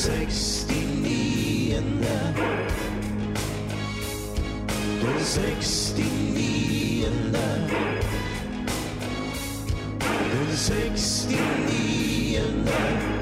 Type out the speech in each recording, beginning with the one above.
69. Den 69. Den 69.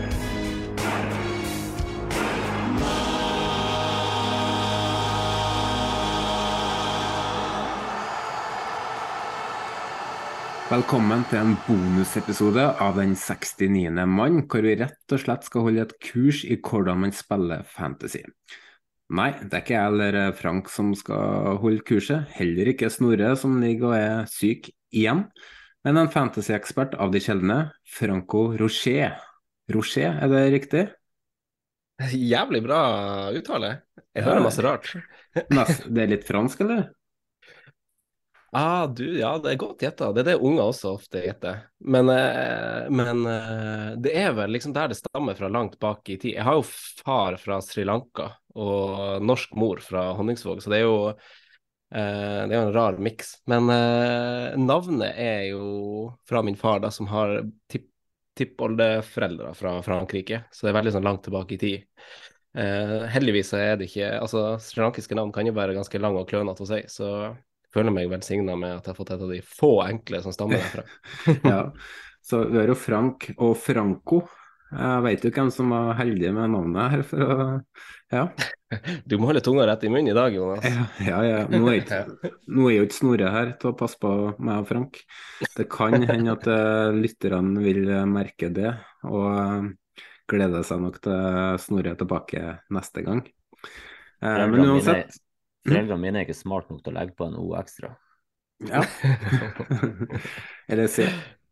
Velkommen til en bonusepisode av den 69. mann, hvor vi rett og slett skal holde et kurs i hvordan man spiller fantasy. Nei, det er ikke jeg eller Frank som skal holde kurset, heller ikke Snorre som ligger og er syk igjen, men en fantasy-ekspert av de sjeldne, Franco Rocher. Rocher, er det riktig? Jævlig bra uttale. Jeg hører masse rart. Det er litt fransk, eller? Ja, det er godt gjettet. Det er det unger også ofte gjetter. Men det er vel liksom der det stammer fra langt bak i tid. Jeg har jo far fra Sri Lanka og norsk mor fra Honningsvåg, så det er jo en rar miks. Men navnet er jo fra min far da, som har tippoldeforeldre fra Frankrike, så det er veldig sånn langt tilbake i tid. Heldigvis er det ikke, altså srilankiske navn kan jo være ganske lang og klønete å si, så jeg føler meg velsignet med at jeg har fått et av de få enkle som stammer derfra. Ja, så vi har jo Frank og Franco. Jeg vet jo hvem som var heldig med navnet her, for å... Ja. Du må holde tunga rett i munnen i dag, Jonas. Ja. Nå er jo ikke Snorre her til å passe på meg og Frank. Det kan hende at lytterne vil merke det, og gleder seg nok til Snorre tilbake neste gang. Men uansett... Foreldrene mine er ikke smart nok til å legge på en O ekstra. Ja. Eller se.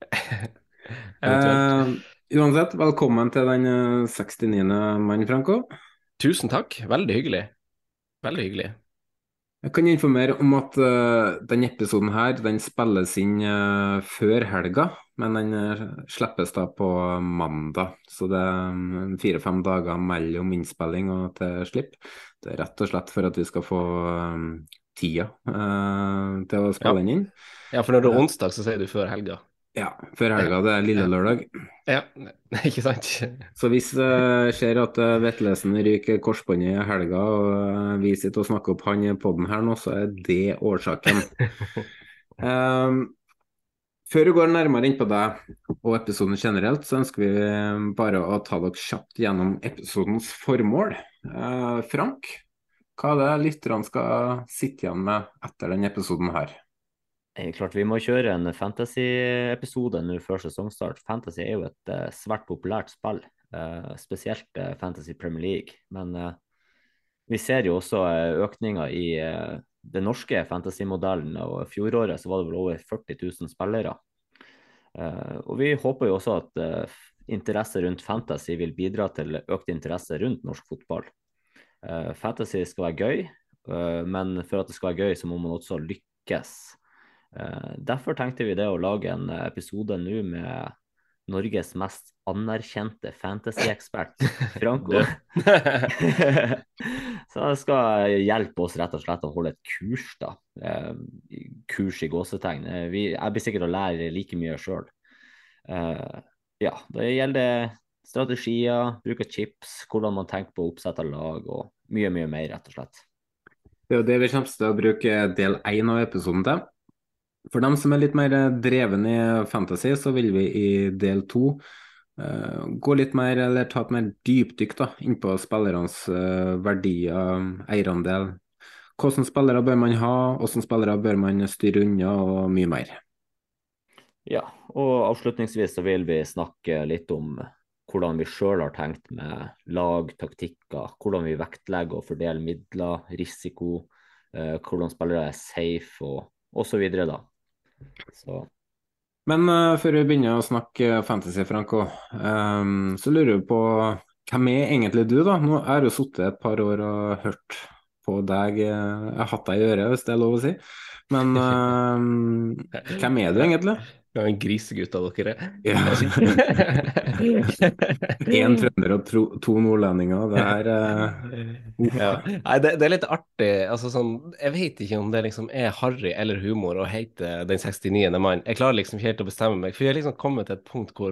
Uansett, velkommen til den 69. mann, Franco. Tusen takk, veldig hyggelig. Veldig hyggelig. Jeg kan informere om at denne episoden her, den spilles inn før helga, men den slippes da på mandag, så det er 4-5 dager mellom innspilling og til slipp. Det er rett og slett for at vi skal få tida til å spille den inn. Ja, for når det er onsdag, så sier du før helga. Ja, før helga, det er lille lørdag. Ja, ikke sant? Så hvis det skjer at Vettelesen ryker korsbåndet i helga, og vi sitter og snakker opp han i podden her nå, så er det årsaken. Før vi går nærmere inn på deg og episoden generelt, så ønsker vi bare å ta dere kjapt gjennom episodens formål. Frank, hva er det lytterne skal sitte igjen med etter denne episoden her? Klart vi må kjøre en fantasy-episode nå før sesongstart. Fantasy er jo et svært populært spill, spesielt Fantasy Premier League. Men vi ser jo også økninger i den norske fantasy-modellen, og fjoråret så var det vel over 40 000 spillere. Og vi håper jo også at interesse rundt fantasy vil bidra til økt interesse rundt norsk fotball. Fantasy skal være gøy, men for at det skal være gøy så må man også lykkes. Derfor tenkte vi det å lage en episode nå med Norges mest anerkjente fantasy-ekspert, Franco. Så det skal hjelpe oss rett og slett å holde et kurs da. Kurs i gåsetegn. Jeg blir sikkert å lære like mye selv. Ja, det gjelder strategier, bruk av chips, hvordan man tenker på å oppsette lag og mye mer rett og slett. Det er jo det vi kommer til å bruke del 1 av episoden til. For dem som er litt mer dreven i fantasy, så vil vi i del 2 gå litt mer, eller ta et mer dypdykk da, inn på spillernes verdier, eierandel. Hvordan spillere bør man ha, hvordan spillere bør man styre unna, og mye mer. Ja, og avslutningsvis så vil vi snakke litt om hvordan vi selv har tenkt med lag, taktikker, hvordan vi vektlegger og fordeler midler, risiko, hvordan spillere er safe og så videre da. Så. Men før vi begynner å snakke fantasy, Franco, så lurer jeg på hvem er egentlig du da? Nå har jeg jo suttet et par år og hørt på deg, jeg har hatt deg i øret hvis det er lov å si, men hvem er du egentlig? Ja, en grisegutt av dere. Ja. En trønder og to nordlendinger, det her ja. Nei, det er litt artig, altså sånn, jeg vet ikke om det liksom er harry eller humor å hete den 69. mann. Jeg klarer liksom ikke helt å bestemme meg, for jeg har liksom kommet til et punkt hvor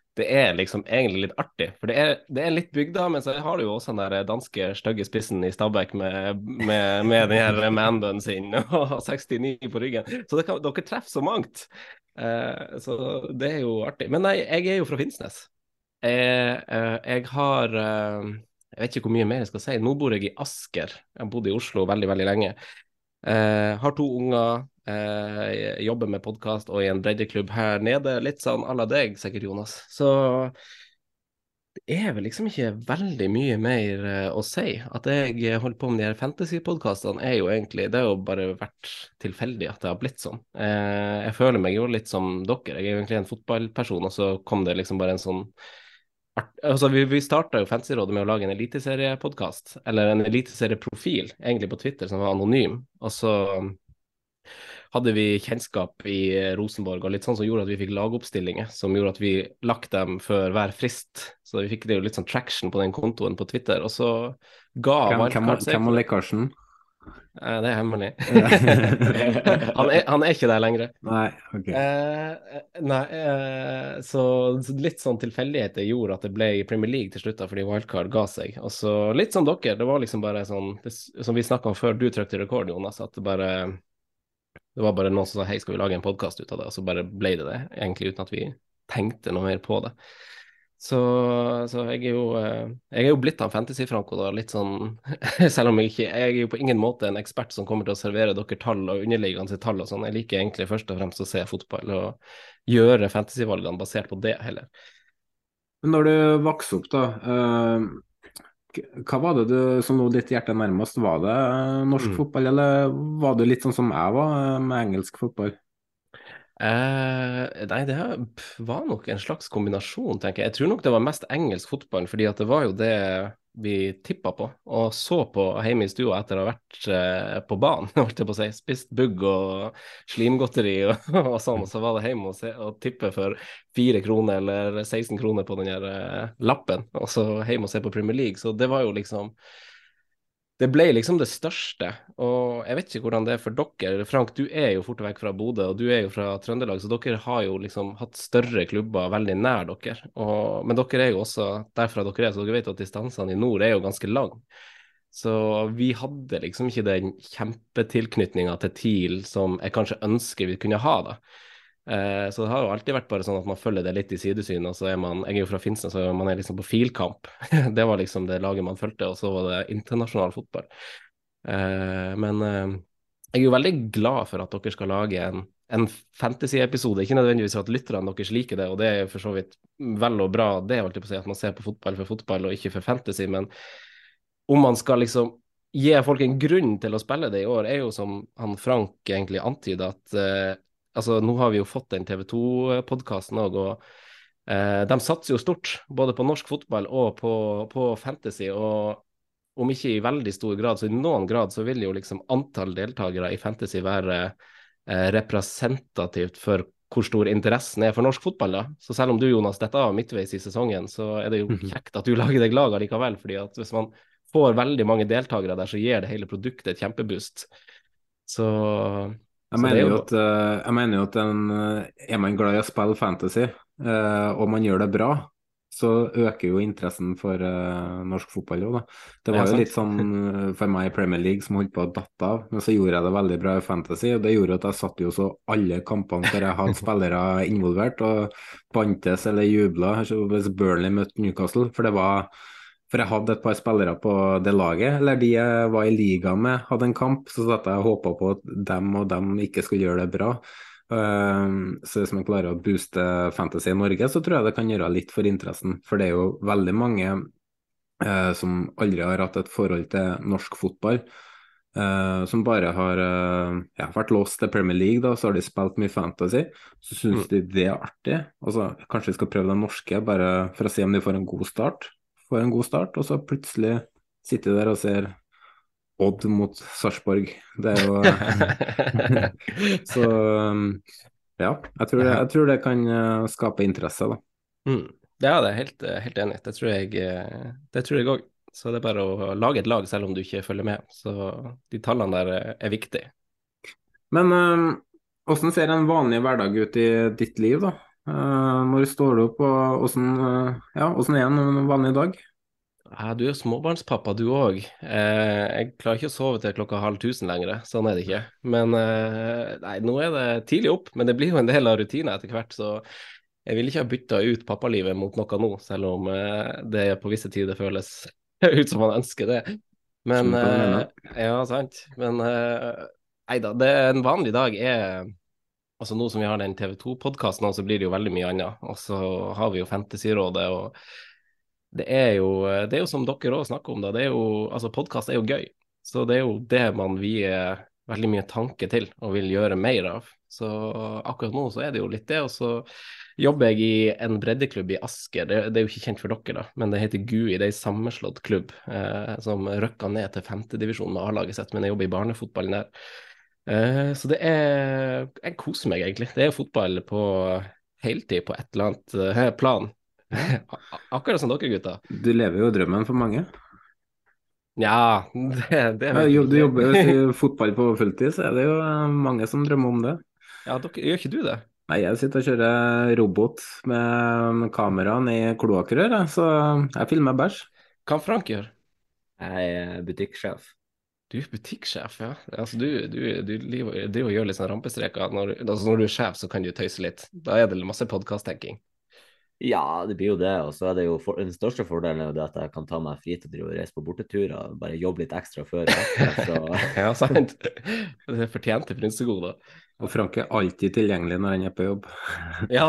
det er liksom egentlig litt artig. For det er litt bygda, men så har du jo også den der danske stygge spissen i Stabæk med den her manbunnen sin og 69 på ryggen. Så dere treffer så mangt. Så det er jo artig. Men nei, jeg er jo fra Finnsnes. Jeg har Jeg vet ikke hvor mye mer jeg skal si. Nå bor jeg i Asker. Jeg har bodd i Oslo veldig, veldig lenge. Har 2 unger, jobber med podkast og i en breddeklubb her nede. Litt sånn à la deg, sikkert, Jonas. Så det er vel liksom ikke veldig mye mer å si. At jeg holder på med de her fantasy-podkastene, er jo egentlig Det har jo bare vært tilfeldig at det har blitt sånn. Jeg føler meg jo litt som dere. Jeg er jo egentlig en fotballperson, og så kom det liksom bare en sånn Altså, vi starta jo Fantasyrådet med å lage en eliteseriepodkast, eller en eliteserieprofil, egentlig på Twitter, som var anonym. Og så hadde vi kjennskap i Rosenborg og litt sånn som gjorde at vi fikk lagoppstillinger, som gjorde at vi lagt dem før hver frist. Så vi fikk det jo litt sånn traction på den kontoen på Twitter, og så ga Wildcard seg. Hvem var Karsten? Det er hemmelig. Han er ikke der lenger. Nei, ok. Så litt sånn tilfeldigheter gjorde at det ble i Premier League til slutt, da, fordi Wildcard ga seg. Og så litt som dere, det var liksom bare sånn som vi snakket om før du trykte rekord, Jonas, at det var bare noen som sa hei, skal vi lage en podcast ut av det, og så bare ble det egentlig uten at vi tenkte noe mer på det. Så jeg er jo blitt han Fantasy-Franco da, litt sånn, selv om jeg er jo på ingen måte en ekspert som kommer til å servere dere tall og underliggende tall og sånn. Jeg liker egentlig først og fremst å se fotball og gjøre fantasy-valgene basert på det heller. Men når du vokste opp da, hva var det som lå ditt hjerte nærmest? Var det norsk fotball, eller var det litt sånn som jeg var med engelsk fotball? Nei, det var nok en slags kombinasjon, tenker jeg. Jeg tror nok det var mest engelsk fotball, fordi at det var jo det vi tippet på, og så på hjemme i stua etter å ha vært på banen, holdt jeg på å si, spist bugg og slimgodteri og sånn, og så var det hjemme og tippe for 4 kroner eller 16 kroner på den her lappen, og så hjemme og se på Premier League, så det var jo liksom det ble liksom det største, og jeg vet ikke hvordan det er for dere. Frank, du er jo fort vekk fra Bodø, og du er jo fra Trøndelag, så dere har jo liksom hatt større klubber veldig nær dere. Men dere er jo også derfra dere er, så dere vet at distansene i nord er jo ganske lang. Så vi hadde liksom ikke den kjempetilknytningen til TIL som jeg kanskje ønsker vi kunne ha da. Så det har jo alltid vært bare sånn at man følger det litt i sidesyn, og så jeg er jo fra Finnsnes, så man er liksom på filkamp. Det var liksom det laget man følte, og så var det internasjonal fotball. Men jeg er jo veldig glad for at dere skal lage en fantasy-episode, ikke nødvendigvis for at lytterne deres liker det, og det er for så vidt vel og bra, det er alltid på å si at man ser på fotball for fotball og ikke for fantasy, men om man skal liksom gi folk en grunn til å spille det i år, er jo som han Frank egentlig antyder at altså, nå har vi jo fått den TV 2-podcasten også, og de satser jo stort, både på norsk fotball og på fantasy, og om ikke i veldig stor grad, så i noen grad så vil jo liksom antall deltakere i fantasy være representativt for hvor stor interessen er for norsk fotball da. Så selv om du, Jonas, dette var midtveis i sesongen, så er det jo kjekt at du lager deg lag likevel, fordi at hvis man får veldig mange deltakere der, så gir det hele produktet et kjempeboost. Jeg mener jo at er man glad i å spille fantasy, og man gjør det bra, så øker jo interessen for norsk fotball også, da. Det var jo litt sånn for meg i Premier League som holdt på å datte av, men så gjorde jeg det veldig bra i fantasy, og det gjorde at jeg satt jo så alle kampene der jeg hadde spillere involvert, og bantes eller jublet hvis Burnley møtte Newcastle, for jeg hadde et par spillere på det laget, eller de jeg var i liga med hadde en kamp, så satt jeg og håpet på at dem og dem ikke skulle gjøre det bra. Så hvis man klarer å booste fantasy i Norge, så tror jeg det kan gjøre litt for interessen, for det er jo veldig mange som aldri har hatt et forhold til norsk fotball, som bare har vært låst til Premier League, da, så har de spilt mye fantasy, så synes de det er artig. Altså, kanskje vi skal prøve den norske, bare for å se om de får en god start, og så plutselig sitter de der og ser Odd mot Sarpsborg. Det er jo så ja, jeg tror det kan skape interesse da. Ja, det er helt enig. Det tror jeg også. Så det er bare å lage et lag selv om du ikke følger med. Så de tallene der er viktige. Men hvordan ser en vanlig hverdag ut i ditt liv da? Når står du opp, og hvordan er en vanlig dag? Ja, du er jo småbarnspappa, du òg. Jeg klarer ikke å sove til klokka 5:30 lenger, sånn er det ikke. Men nei, nå er det tidlig opp, men det blir jo en del av rutinen etter hvert, så jeg vil ikke ha bytta ut pappalivet mot noe nå, selv om det på visse tider føles ut som man ønsker det. Men Skjønner hva du mener. ja, sant. Men nei da, en vanlig dag er altså nå som vi har den TV2-podkasten, så blir det jo veldig mye annet. Og så har vi jo Fantasyrådet, og det er jo som dere også snakker om, da. Det er jo, altså podkast er jo gøy. Så det er jo det man vier veldig mye tanke til og vil gjøre mer av. Så akkurat nå så er det jo litt det. Og så jobber jeg i en breddeklubb i Asker. Det er jo ikke kjent for dere, da, men det heter GUI. Det er en sammenslått klubb som røkka ned til 5. divisjon med A-laget sitt, men jeg jobber i barnefotballen der. Så det er Jeg koser meg egentlig. Det er jo fotball på heltid på et eller annet plan. Akkurat som dere, gutta. Du lever jo drømmen for mange. Ja, det vet Ja, jeg du ikke. jobber jo i fotball på fulltid, så er det jo mange som drømmer om det. Ja, gjør ikke du det? Nei, jeg sitter og kjører robot med kameraene i kloakkrør, så jeg filmer bæsj. Hva Frank gjør? Jeg er butikksjef. Du er butikksjef, ja. Altså, du driver og gjør litt sånn rampestreker. Når du er sjef, så kan du tøyse litt. Da er det masse podkast-tenking. Ja, det blir jo det. Og så er det jo den største fordelen er jo det at jeg kan ta meg fri til å drive og reise på borteturer og bare jobbe litt ekstra før og etter. Så Ja, sant. Det er fortjente frynsegoder. Og Frank er alltid tilgjengelig når han er på jobb. Ja,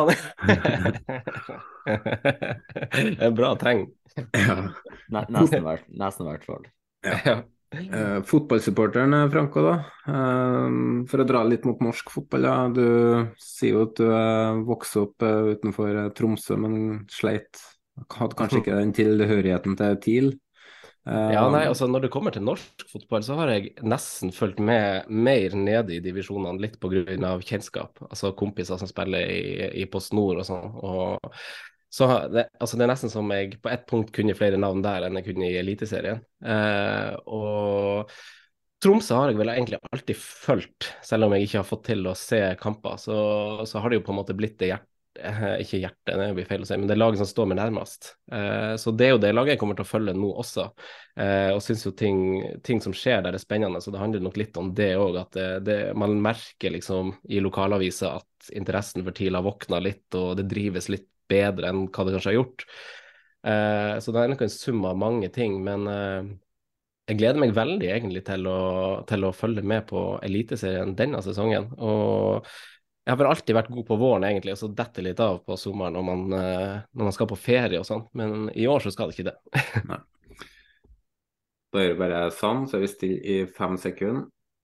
det er et bra tegn. Ja. nesten i hvert fall. Ja. Fotballsupporteren Franco, da. For å dra litt mot norsk fotball, ja. Du sier jo at du vokste opp utenfor Tromsø, men sleit. Hadde kanskje ikke den tilhørigheten til TIL. Ja, nei, altså når det kommer til norsk fotball, så har jeg nesten fulgt med mer nede i divisjonene, litt på grunn av kjennskap. Altså kompiser som spiller i Post Nord og sånn. Og så altså det er nesten som jeg på ett punkt kunne flere navn der enn jeg kunne i Eliteserien. Og Tromsø har jeg vel egentlig alltid fulgt, selv om jeg ikke har fått til å se kamper. Så har det jo på en måte blitt det ikke hjertet, det blir feil å si, men det er laget som står meg nærmest. Så det er jo det laget jeg kommer til å følge nå også. Og syns jo ting som skjer der er spennende, så det handler nok litt om det òg. At man merker liksom i lokalaviser at interessen for TIL har våkna litt, og det drives litt bedre enn hva det kanskje har gjort. Så det er nok en sum av mange ting, men jeg gleder meg veldig egentlig til å følge med på Eliteserien denne sesongen. Og jeg har vel alltid vært god på våren, egentlig, og så detter litt av på sommeren når man skal på ferie og sånn, men i år så skal det ikke det. Nei. Da gjør vi bare sånn, så er vi stille i 5 sekunder.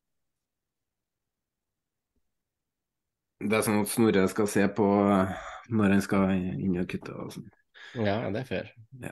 Det er sånn at Snorre skal se på når han skal inn og kutte og sånn. Ja, det er fair. Ja.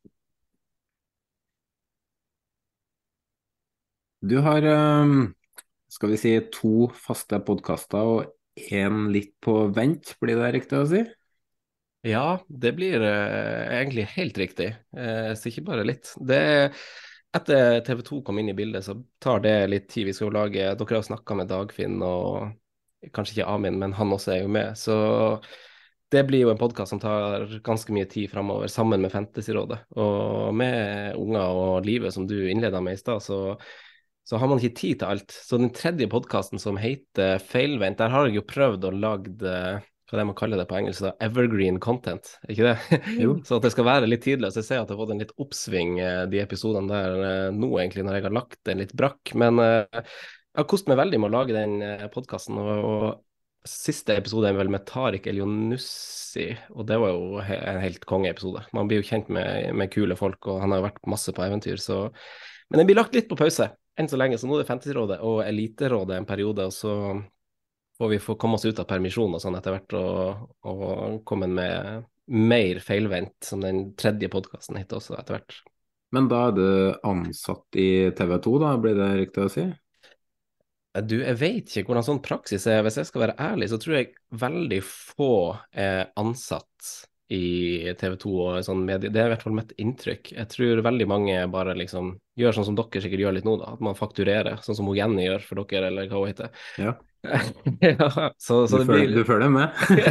Du har, skal vi si, 2 faste podkaster og en litt på vent, blir det riktig å si? Ja, det blir egentlig helt riktig. Så ikke bare litt. Etter TV2 kom inn i bildet, så tar det litt tid. Vi skal jo lage, dere har jo snakket med Dagfinn, og kanskje ikke Amin, men han også er jo med. Så det blir jo en podcast som tar ganske mye tid fremover, sammen med Fantasyrådet. Og med unger og livet som du innledet med i sted, så har man ikke tid til alt. Så den tredje podcasten som heter Feilvendt, der har jeg jo prøvd å lage hva det man kaller det på engelsk, da, evergreen content, ikke det? Jo. Så at det skal være litt tidløst. Jeg ser at det har fått en litt oppsving, de episodene der nå, egentlig, når jeg har lagt den litt brakk. Men jeg har kost meg veldig med å lage den podcasten, og siste episode er vel med Tariq Elionussi, og det var jo en helt kongeepisode. Man blir jo kjent med kule folk, og han har jo vært masse på eventyr, så... Men den blir lagt litt på pause, enn så lenge, så nå er det Fantasyrådet og Eliterådet en periode, og så får vi få komme oss ut av permisjon og sånn etter hvert, og komme med mer feilvendt, som den tredje podcasten heter også etter hvert. Men da er du ansatt i TV2 da, blir det riktig å si? Du, jeg vet ikke hvordan sånn praksis er. Hvis jeg skal være ærlig, så tror jeg veldig få er ansatt i TV2 og sånn medie. Det er i hvert fall mitt inntrykk. Jeg tror veldig mange bare liksom gjør sånn som dere sikkert gjør litt nå, da. At man fakturerer, sånn som Jenny gjør for dere, eller hva hun heter. Ja. Ja, så Du det følger, blir du følger med?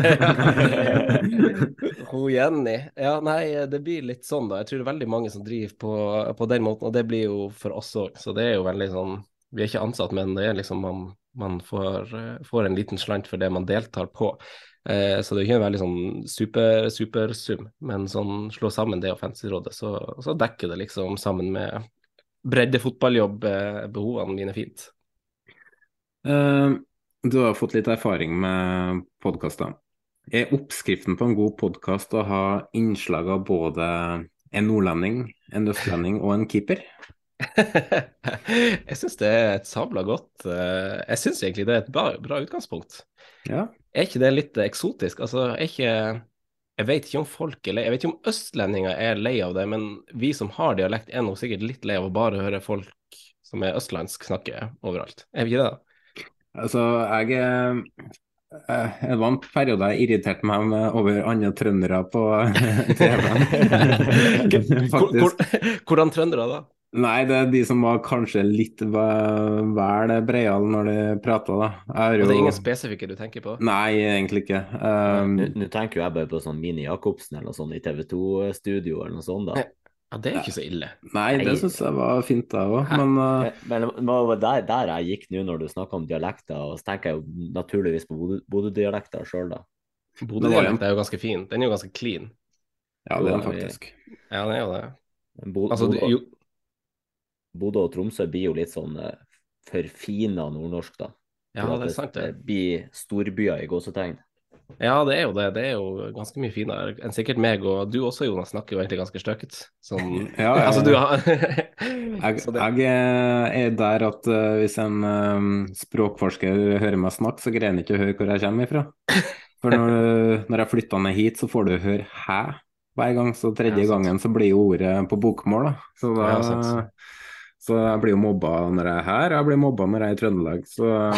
Hun Jenny. Ja, nei, det blir litt sånn, da. Jeg tror det er veldig mange som driver på den måten, og det blir jo for oss òg. Så det er jo veldig sånn Vi er ikke ansatt, men det er liksom man får en liten slant for det man deltar på. Så det er ikke en veldig sånn supersum, men sånn slå sammen det og Fantasyrådet, så dekker det liksom sammen med breddefotballjobb behovene mine fint. Eh, Du har fått litt erfaring med podkaster. Er oppskriften på en god podkast å ha innslag av både en nordlending, en østlending og en keeper? Jeg syns det er et sabla godt Jeg syns egentlig det er et bra utgangspunkt. Ja. Er ikke det litt eksotisk? Altså, jeg vet ikke om jeg vet ikke om østlendinger er lei av det, men vi som har dialekt, er nok sikkert litt lei av å bare høre folk som er østlandsk snakke overalt. Er vi ikke det? Altså, det var en periode jeg irriterte meg over andre trøndere på TV-en. Hvor, Faktisk. hvordan trøndere da? Nei, det er de som var kanskje litt vel breiale når de prata, da. Jeg har Og det er jo ingen spesifikke du tenker på? Nei, egentlig ikke. Nå tenker jo jeg bare på sånn Mini Jacobsen eller noe sånt i TV2-studio eller noe sånt, da. Ja, det er jo ikke så ille. Nei, det syns jeg var fint, da òg, men Men det var der jeg gikk nå når du snakker om dialekter, og så tenker jeg jo naturligvis på Bodø-dialekter sjøl, da. Bodø-dialekt er jo ganske fin. Den er jo ganske clean. ja, det er den faktisk. Ja, den er jo det. Bo- Altså, Bodø, jo, Bodø og Tromsø blir jo litt sånn forfina nordnorsk, da. ja, For at det er sant det. blir storbyer i gåsetegn. Ja, det er jo det. Det er jo ganske mye finere enn sikkert meg, og du også, Jonas, snakker jo egentlig ganske støkket. Sånn, Ja, ja, altså, du har Jeg, Så det, jeg er der at hvis en språkforsker hører meg snakke, så greier han ikke å høre hvor jeg kommer ifra. For når jeg flytta ned hit, så får du høre 'hæ' hver gang, så tredje Ja, sant. gangen så blir jo ordet på bokmål, da. Ja, sant. Så jeg blir jo mobba når jeg er her, og jeg blir mobba når jeg er i Trøndelag.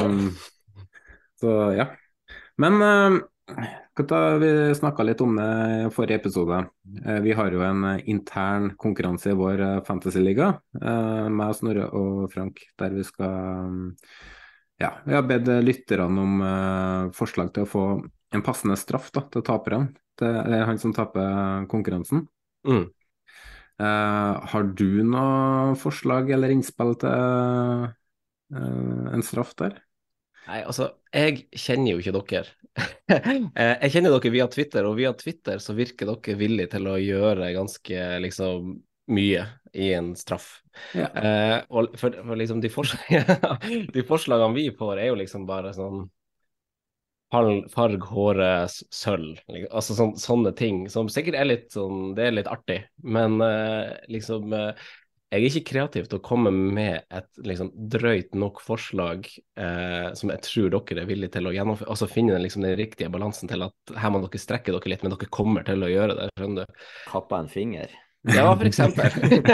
Så ja. Men vi snakka litt om det i forrige episode. Vi har jo en intern konkurranse i vår fantasyliga, meg, Snorre og Frank, der vi skal ja, vi har bedt lytterne om forslag til å få en passende straff da, til taperne. Det er han som taper konkurransen. Mm. Har du noe forslag eller innspill til en straff der? Nei, altså, jeg kjenner jo ikke dere. Jeg kjenner dere via Twitter, og via Twitter så virker dere villige til å gjøre ganske liksom mye i en straff. Ja. Og for liksom de forslagene vi får, er jo liksom bare sånn farg håret sølv, altså sånne ting, som sikkert er litt sånn, det er litt artig, men liksom jeg er ikke kreativ til å komme med et liksom drøyt nok forslag som jeg tror dere er villige til å gjennomføre, altså finne liksom den riktige balansen til at her må dere strekke dere litt, men dere kommer til å gjøre det, skjønner du? Kappa en finger. Ja, for eksempel.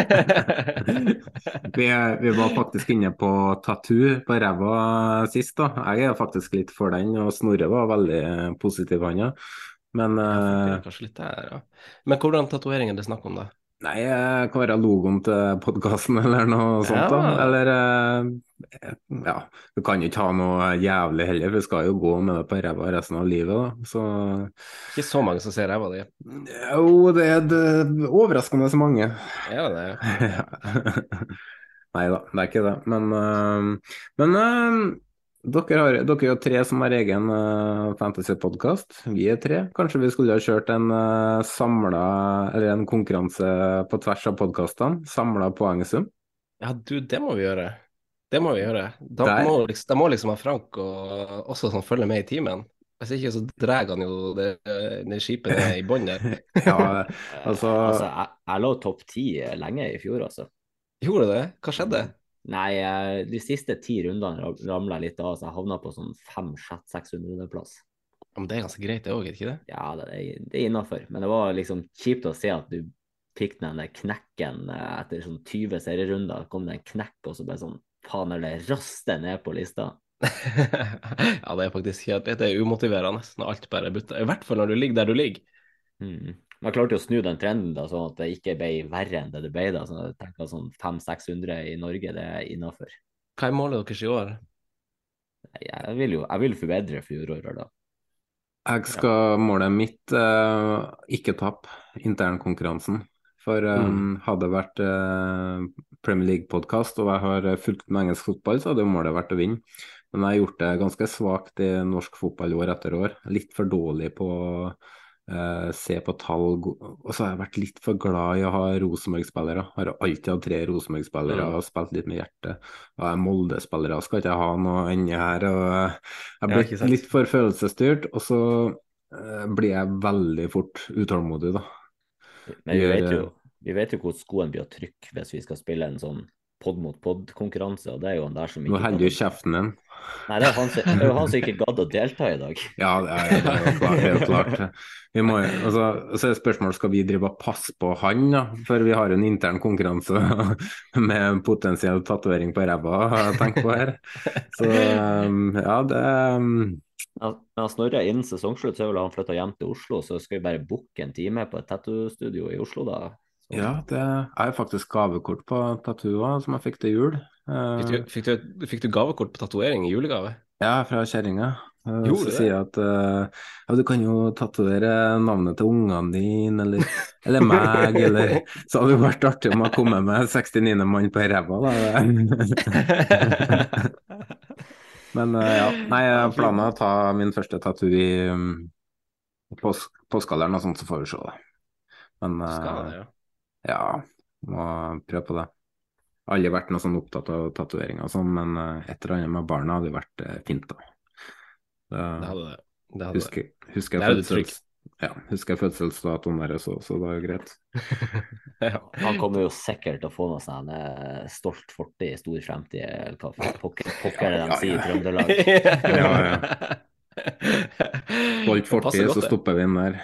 Vi var faktisk inne på tattoo på ræva sist, da. Jeg er faktisk litt for den, og Snorre var veldig positiv, han, ja. Men Ja, for det er kanskje litt der, ja. Men hvordan tatovering er det snakk om da? nei, det kan være logoen til podkasten eller noe sånt, da. Ja. Eller ja, du kan jo ikke ha noe jævlig heller, for vi skal jo gå med det på ræva resten av livet, da. Så Ikke så mange som ser ræva di. jo, det er overraskende så mange. Ja, det er. Nei da, det er ikke det. Men dere er jo tre som har egen fantasy-podkast. Vi er tre. Kanskje vi skulle ha kjørt en eller en konkurranse på tvers av podkastene? Samla poengsum? Ja, du, det må vi gjøre. Det må vi gjøre. Da Der. må liksom ha Frank og også sånn følge med i timen. Hvis ikke så drar han jo det skipet ned i bånn der. Ja, altså Jeg lå topp 10 lenge i fjor, altså. Gjorde det? Hva skjedde? Nei, de siste 10 rundene ramla jeg litt av, så jeg havna på sånn 500-600-plass. Ja, men det er ganske greit det òg, ikke det? Ja, det er innafor. Men det var liksom kjipt å se at du fikk den der knekken etter sånn 20 serierunder. Kom det en knekk, og så bare sånn faen, eller raste ned på lista. Ja, det er faktisk helt det er umotiverende når alt bare er butta. I hvert fall når du ligger der du ligger. Men jeg klarte å snu den trenden da, sånn at det ikke ble verre enn det ble da. Så jeg tenker sånn 500-600 i Norge, det er innafor. Hva er målet deres i år? jeg vil forbedre fjoråret da. Jeg skal målet mitt ikke tappe internkonkurransen. For hadde det vært Premier League-podcast, og jeg har fulgt med engelsk fotball, så hadde jo målet vært å vinne. Men jeg har gjort det ganske svakt i norsk fotball år etter år. Litt for dårlig på å se på tall. Og så har jeg vært litt for glad i å ha Rosenborg-spillere. Har alltid hatt 3 Rosenborg-spillere og spilt litt med hjertet. Og jeg Molde-spillere skal ikke jeg ha noe inni her. Og jeg har blitt litt for følelsesstyrt, og så blir jeg veldig fort utålmodig, da. Men vi vet jo hvor skoen blir å trykke hvis vi skal spille en sånn podd mot podd-konkurranse, og det er jo han der som ikke... Nå holder du kjeften din. Nei, det er jo han som ikke gadd å delta i dag. Ja, det er jo klart, helt klart. Vi må, altså, så er spørsmålet, skal vi drive og passe på han, da? For vi har en intern konkurranse med potensiell tatovering på ræva, har jeg tenkt på her. Så ja, det... Men Snorre, innen sesongslutt så vil han flytte hjem til Oslo, så skal vi bare booke en time på et tattoo-studio i Oslo da. Så. Ja, det er faktisk gavekort på tattooer som jeg fikk til jul. Fikk du gavekort på tatovering i julegave? Ja, fra kjerringa. Gjorde så sier jeg at ja, du kan jo tatovere navnet til ungene dine, eller meg, eller... Så hadde det vært artig om jeg kom med 69. mann på ræva, da. Men ja, nei, planen er å ta min første tattoo i påskealderen og sånt, så får vi se det. Men ja, må prøve på det. Jeg har aldri vært noe sånn opptatt av tatoveringer og sånn, men et eller annet med barna hadde vært fint da. Det hadde det. Husker fødselsdatoen deres også, så det er jo greit. Ja. Han kommer jo sikkert til å få noe sånn stolt fortid, stor fremtid, hva pokker det de sier i Trøndelag. Stolt fortid, så stopper vi inn der.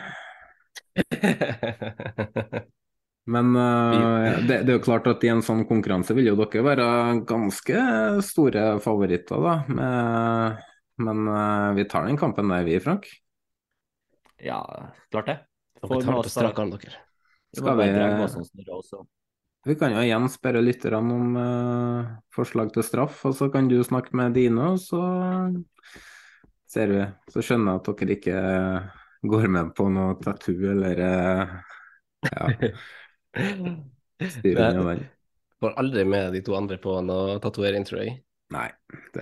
Men det er jo klart at i en sånn konkurranse vil jo dere være ganske store favoritter da, men vi tar den kampen der vi, Frank. Ja, klart det. Dere tar det til strak arm, dere. Vi kan jo igjen spørre lytterne om forslag til straff, og så kan du snakke med dine, og så ser vi, så skjønner jeg at dere ikke går med på noe tattoo eller styring av den. Går aldri med de to andre på noe tatovering, tror jeg. Nei,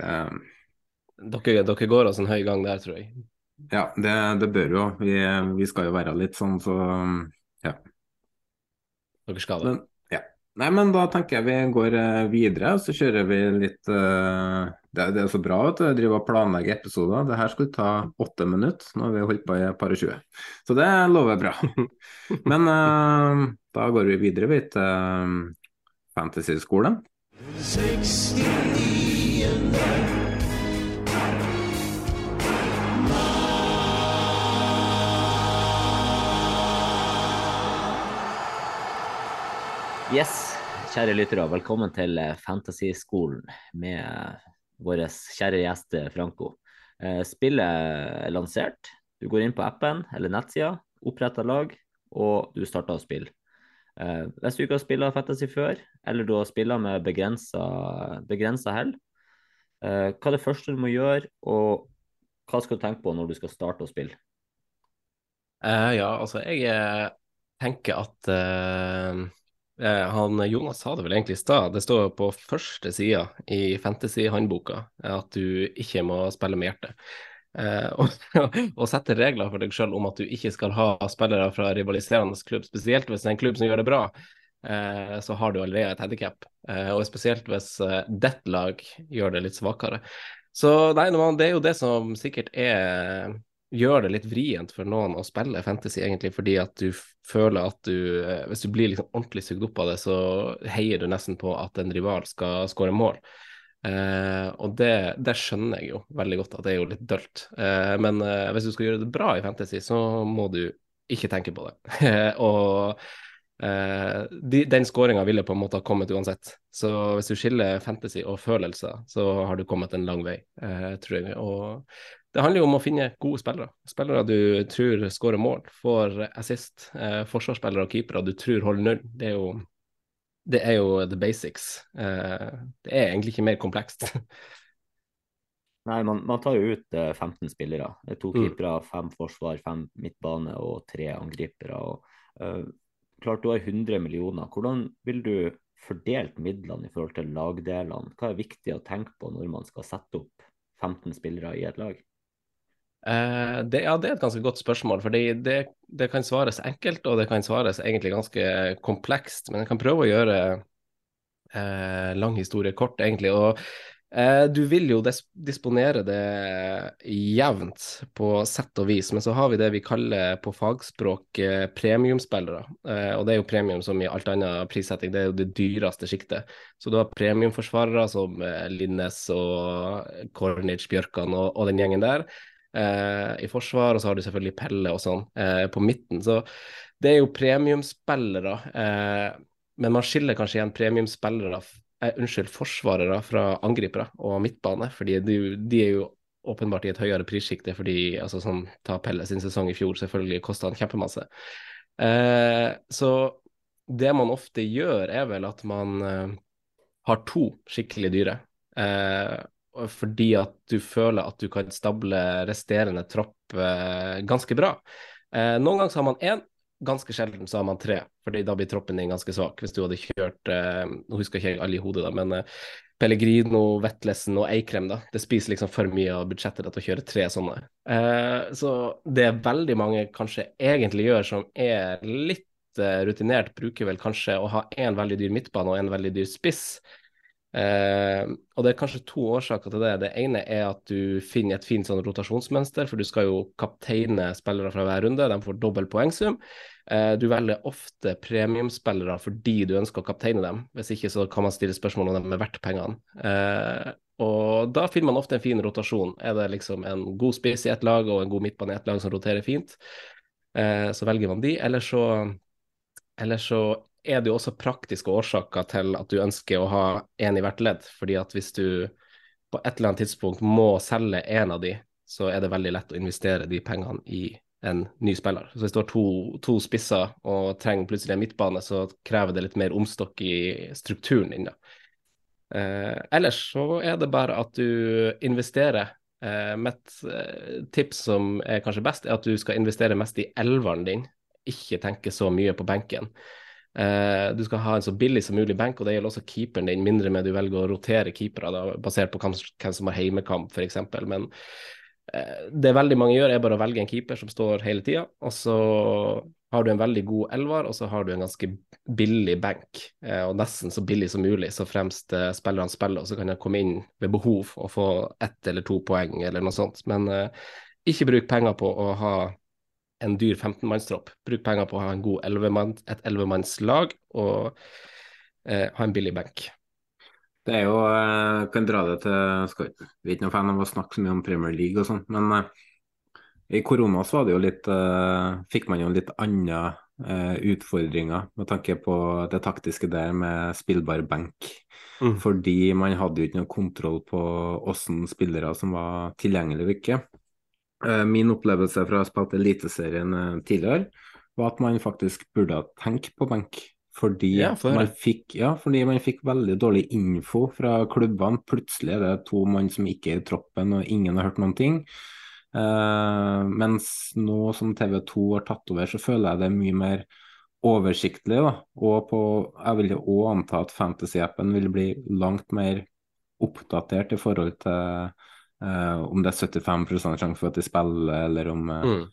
dere går oss en høy gang der, tror jeg. Ja, det bør jo. Vi skal jo være litt sånn, så ja. Dere skal det. Men, ja. Nei, men da tenker jeg vi går videre, så kjører vi litt det er så bra at jeg driver og planlegger episoder. Det her skulle ta 8 minutter, nå har vi holdt på i par og 20. Så det lover bra. Men da går vi videre til Fantasy-skolen. 69. Yes, kjære lyttere, velkommen til Fantasy-skolen med vår kjære gjest Franco. Spillet er lansert, du går inn på appen eller nettsida, oppretter lag, og du starter å spille. Hvis du ikke har spillet Fantasy før, eller du har spillet med begrenset hell, hva er det første du må gjøre, og hva skal du tenke på når du skal starte å spille? Ja, altså jeg tenker at Jonas sa det vel egentlig i stad, det står på første sida i fantasy-handboka at du ikke må spille med hjertet. Og sette regler for deg selv om at du ikke skal ha spillere fra rivaliserende klubb, spesielt hvis det er en klubb som gjør det bra, så har du allerede et handicap, og spesielt hvis ditt lag gjør det litt svakere. Så nei, det er jo det som sikkert gjør det litt vrient for noen å spille fantasy, egentlig, fordi at du føler at hvis du blir liksom ordentlig sugd opp av det, så heier du nesten på at en rival skal skåre mål. Og det skjønner jeg jo veldig godt, at det er jo litt dølt. Men hvis du skal gjøre det bra i fantasy, så må du ikke tenke på det. Og den skåringen ville på en måte ha kommet uansett. Så hvis du skiller fantasy og følelser, så har du kommet en lang vei, tror jeg. Og det handler jo om å finne gode spillere. Spillere du tror skårer mål, får assist, forsvarsspillere og keepere du tror holder null. Det er jo the basics. Det er egentlig ikke mer komplekst. Nei, man tar jo ut 15 spillere. Det er 2 Mm. keepere, 5 forsvar, 5 midtbane og 3 angripere. Klart du har 100 millioner. Hvordan vil du fordelt midlene i forhold til lagdelene? Hva er viktig å tenke på når man skal sette opp 15 spillere i et lag? Det er et ganske godt spørsmål, fordi det kan svares enkelt, og det kan svares egentlig ganske komplekst, men jeg kan prøve å gjøre lang historie kort, egentlig. Og du vil jo disponere det jevnt på sett og vis, men så har vi det vi kaller på fagspråk premiumspillere. Og det er jo premium som i alt annet prissetting, det er jo det dyreste sjiktet. Så du har premiumforsvarere som Linnes og Kornic, Bjørkan og den gjengen der. I forsvar, og så har du selvfølgelig Pelle og sånn på midten. Så det er jo premiumspillere. Men man skiller kanskje igjen premiumspillere, forsvarere fra angripere og midtbane, fordi de er jo åpenbart i et høyere prissjikte, fordi altså sånn, ta Pelle sin sesong i fjor, selvfølgelig kostet han kjempemasse. Så det man ofte gjør er vel at man har 2 skikkelig dyre, fordi at du føler at du kan stable resterende tropp ganske bra. Noen ganger så har man 1, ganske sjelden så har man 3, fordi da blir troppen din ganske svak. Hvis du hadde kjørt, nå husker ikke jeg alle i hodet da, men Pellegrino, Vettlesen og Eikrem da, det spiser liksom for mye av budsjettet til å kjøre 3 sånne. Så det veldig mange kanskje egentlig gjør som er litt rutinert, bruker vel kanskje å ha en veldig dyr midtbane og en veldig dyr spiss. Og det er kanskje 2 årsaker til det. Det ene er at du finner et fint sånn rotasjonsmønster, for du skal jo kapteine spillere fra hver runde, de får dobbelt poengsum. Du velger ofte premiumspillere fordi du ønsker å kapteine dem. Hvis ikke så kan man stille spørsmål om de er verdt pengene. Og da finner man ofte en fin rotasjon. Er det liksom en god spiss i et lag og en god midtbane i et lag som roterer fint, så velger man de. Eller så er det jo også praktiske årsaker til at du ønsker å ha en i hvert ledd, fordi at hvis du på et eller annet tidspunkt må selge en av de, så er det veldig lett å investere de pengene i en ny spiller. Så hvis du har to spisser og trenger plutselig en midtbane, så krever det litt mer omstokk i strukturen din da. Ellers så er det bare at du investerer. Mitt tips som er kanskje best, er at du skal investere mest i elveren din, ikke tenke så mye på benken. Du skal ha en så billig som mulig benk, og det gjelder også keeperen din, mindre med du velger å rotere keepere da, basert på hvem som har heimekamp for eksempel. Men det veldig mange gjør er bare å velge en keeper som står hele tiden, og så har du en veldig god elver, og så har du en ganske billig benk, og nesten så billig som mulig, så fremst spillerne spiller, og så kan jeg komme inn ved behov og få 1 eller 2 poeng eller noe sånt. Men ikke bruk penger på å ha en dyr 15-mannstropp. Bruk penger på å ha en god 11-mannslag og ha en billig benk. Det er jo, kan dra det til, vi er ikke noen fan av å snakke så mye om Premier League og sånt, men i korona så var det jo litt, fikk man jo litt andre utfordringer med tanke på det taktiske der med spillbar benk. Fordi man hadde jo ikke noe kontroll på hvordan spillere som var tilgjengelige og ikke. Min opplevelse fra å ha spilt Eliteserien tidligere var at man faktisk burde ha tenkt på benk, fordi man fikk veldig dårlig info fra klubbene. Plutselig er det 2 mann som ikke er i troppen og ingen har hørt noen ting, mens nå som TV2 har tatt over, så føler jeg det er mye mer oversiktlig da. Og jeg vil jo også anta at Fantasy-appen vil bli langt mer oppdatert i forhold til om det er 75% sjanse for at de spiller, eller om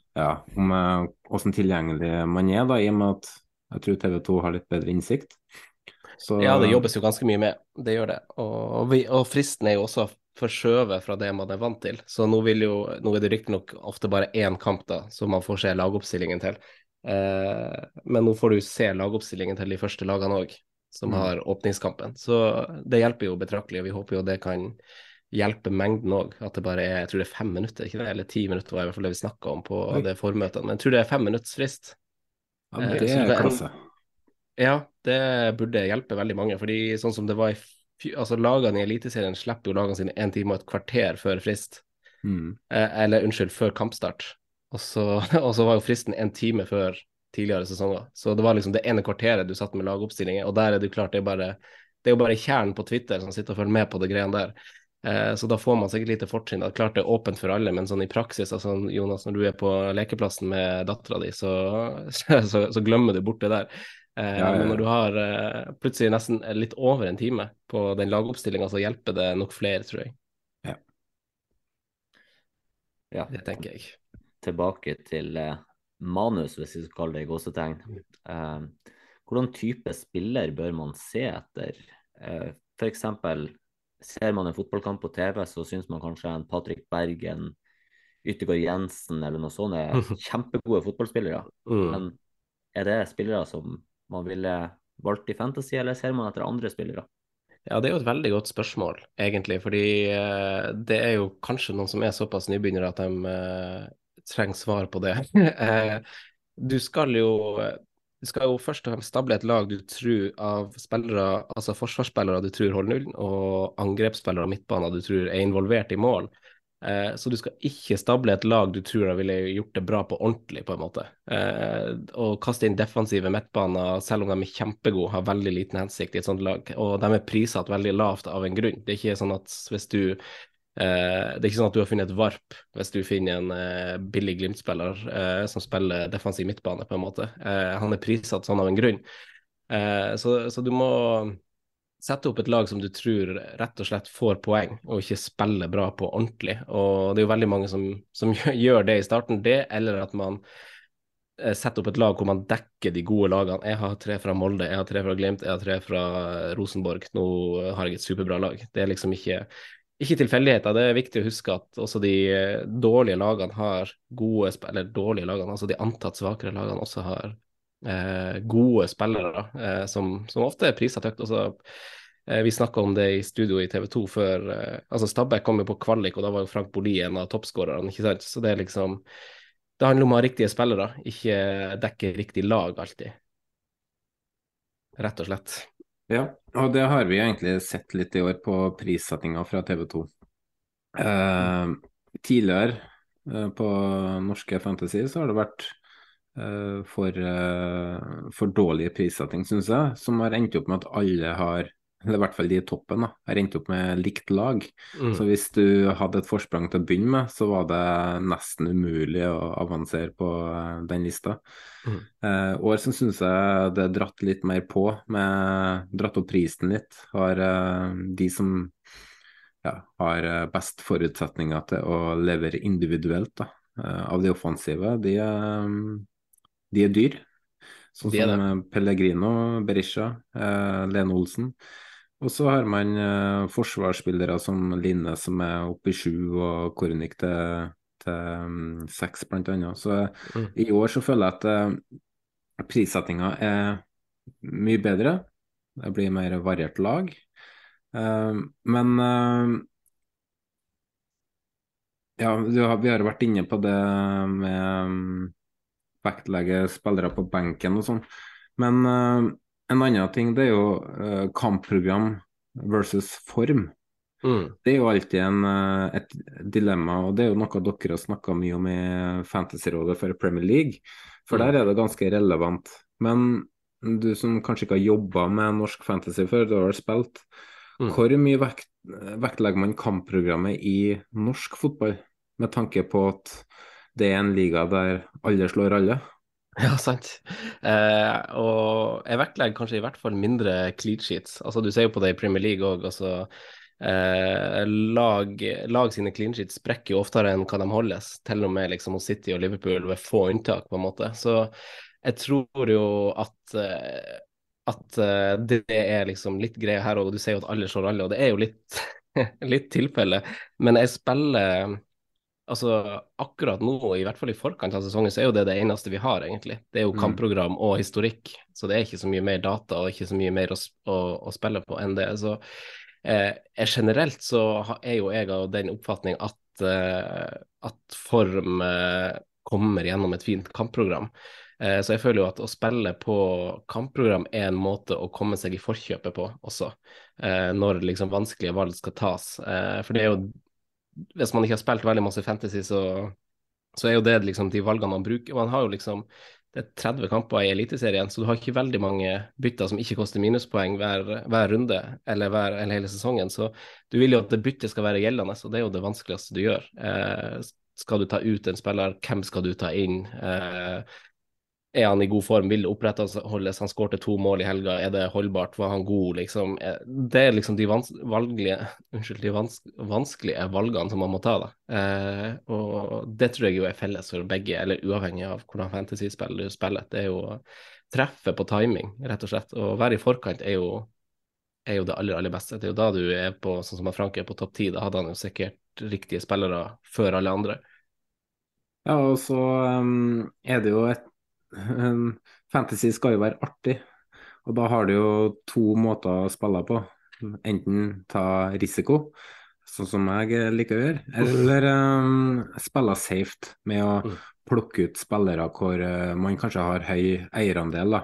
hvordan tilgjengelig man er da, i og med at jeg tror TV2 har litt bedre innsikt. Så, ja, det jobbes jo ganske mye med, det gjør det. Og fristen er jo også forskjøvet fra det man er vant til. Så nå er det riktig nok ofte bare 1 kamp da, som man får se lagoppstillingen til. Men nå får du se lagoppstillingen til de første lagene også, som har åpningskampen. Så det hjelper jo betraktelig, og vi håper jo det kan hjelpe mengden også, at det bare er, jeg tror det er 5 minutter, ikke det? Eller 10 minutter var i hvert fall det vi snakket om på det formøtet, men jeg tror det er 5 minutts frist. Ja, det er klasse. Ja, det burde hjelpe veldig mange, fordi sånn som det var altså lagene i Eliteserien slipper jo lagene sine 1 time og et kvarter før frist, eller unnskyld, før kampstart, og så var jo fristen 1 time før tidligere sesonger, så det var liksom det ene kvarteret du satt med lagoppstillinger, og der er det klart, det er jo bare kjernen på Twitter som sitter og følger med på det greiene der. Så da får man sikkert lite fortrinn. Det er klart det er åpent for alle, men sånn i praksis, altså Jonas, når du er på lekeplassen med dattera di, så glemmer du bort det der. Ja, Men ja, når du har plutselig nesten litt over en time på den lagoppstillinga, så hjelper det nok flere, tror jeg. ja. Ja. Det tenker jeg. Tilbake til manus, hvis vi skal kalle det i gåsetegn. Hvordan type spiller bør man se etter? For eksempel, ser man en fotballkamp på TV, så synes man kanskje en Patrick Bergen, Yttergård Jensen eller noe sånt er kjempegode fotballspillere. Men er det spillere som man ville valgt i Fantasy, eller ser man etter andre spillere? Ja, det er jo et veldig godt spørsmål, egentlig, fordi det er jo kanskje noen som er såpass nybegynnere at de trenger svar på det. Du skal jo først og fremst stable et lag du tror av spillere, altså forsvarsspillere du tror holder nullen, og angrepsspillere og midtbaner du tror er involvert i mål. Så du skal ikke stable et lag du tror ville gjort det bra på ordentlig, på en måte. Og kaste inn defensive midtbaner, selv om de er kjempegode, har veldig liten hensikt i et sånt lag. Og de er prissatt veldig lavt av en grunn. Det er ikke sånn at hvis du det er ikke sånn at du har funnet et varp hvis du finner en billig Glimt-spiller som spiller defensiv midtbane, på en måte. Han er prissatt sånn av en grunn. Så du må sette opp et lag som du tror rett og slett får poeng, og ikke spiller bra på ordentlig. Og det er jo veldig mange som gjør det i starten, det, eller at man setter opp et lag hvor man dekker de gode lagene. Jeg har 3 fra Molde, jeg har 3 fra Glimt, jeg har 3 fra Rosenborg. Nå har jeg et superbra lag. Det er liksom ikke tilfeldigheter. Det er viktig å huske at også de dårlige lagene har gode eller dårlige lagene, altså de antatt svakere lagene også har gode spillere som ofte er priset høyt. Også, vi snakket om det i studio i TV 2 før. Altså Stabæk kom jo på kvalik, og da var jo Frank Boli en av toppskårerne, ikke sant? Så det er liksom, det handler om å ha riktige spillere, ikke dekke riktig lag alltid. Rett og slett. Ja, og det har vi egentlig sett litt i år på prissettinga fra TV 2. Tidligere på norske Fantasy så har det vært for dårlig prissetting, synes jeg, som har endt opp med at alle har, eller i hvert fall de i toppen, da, har endt opp med likt lag. Så hvis du hadde et forsprang til å begynne med, så var det nesten umulig å avansere på den lista. År så synes jeg det er dratt litt mer på, dratt opp prisen litt, har de som har best forutsetninger til å levere individuelt da, av de offensive, de er dyr, sånn som Pellegrino, Berisha, Lene Olsen. Og så har man forsvarsspillere som Linne, som er oppe i 7, og Kornik til 6 blant annet. Så i år så føler jeg at prissettinga er mye bedre. Det blir mer variert lag. Men ja, vi har vært inne på det med vektlegge spillere på benken og sånn. Men en annen ting, det er jo kampprogram versus form. Det er jo alltid et dilemma, og det er jo noe dere har snakket mye om i Fantasyrådet for Premier League, for der er det ganske relevant. Men du som kanskje ikke har jobbet med norsk fantasy før, du har spilt, hvor mye vektlegger man kampprogrammet i norsk fotball, med tanke på at det er en liga der alle slår alle? Ja, sant. Og jeg vektlegger kanskje i hvert fall mindre clean sheets. Altså, du ser jo på det i Premier League også, altså lag sine clean sheets sprekker jo oftere enn hva de holdes, til og med liksom hos City og Liverpool ved få unntak, på en måte. Så jeg tror jo at det er liksom litt greie her, og du sier jo at alle slår alle, og det er jo litt, litt tilfelle. Men jeg spiller altså akkurat nå, i hvert fall i forkant av sesongen, så er jo det eneste vi har, egentlig. Det er jo kampprogram og historikk, så det er ikke så mye mer data og ikke så mye mer å spille på enn det. Så generelt så er jo jeg av den oppfatning at form kommer gjennom et fint kampprogram. Så jeg føler jo at å spille på kampprogram er en måte å komme seg i forkjøpet på også, når liksom vanskelige valg skal tas. For det er jo, hvis man ikke har spilt veldig masse fantasy, så er jo det liksom de valgene man bruker. Man har jo liksom, det er 30 kamper i Eliteserien, så du har ikke veldig mange bytter som ikke koster minuspoeng hver runde eller hele sesongen. Så du vil jo at det byttet skal være gjeldende, og det er jo det vanskeligste du gjør. Skal du ta ut en spiller, hvem skal du ta inn? Er han i god form? Vil det opprettholdes? Han skårte 2 mål i helga. Er det holdbart? Var han god? Liksom? Det er liksom de vanskelige valgene som man må ta. Da. Og det tror jeg jo er felles for begge, eller uavhengig av hvordan fantasyspill du spiller. Det er jo å treffe på timing, rett og slett. Og være i forkant er jo det aller beste. Det er jo da du er på, sånn som Frank er på topp 10, da hadde han jo sikkert riktige spillere før alle andre. Ja, og så er det jo fantasy skal jo være artig, og da har du jo 2 måter å spille på. Enten ta risiko, sånn som jeg liker å gjøre, eller spille safe med å plukke ut spillere hvor man kanskje har høy eierandel.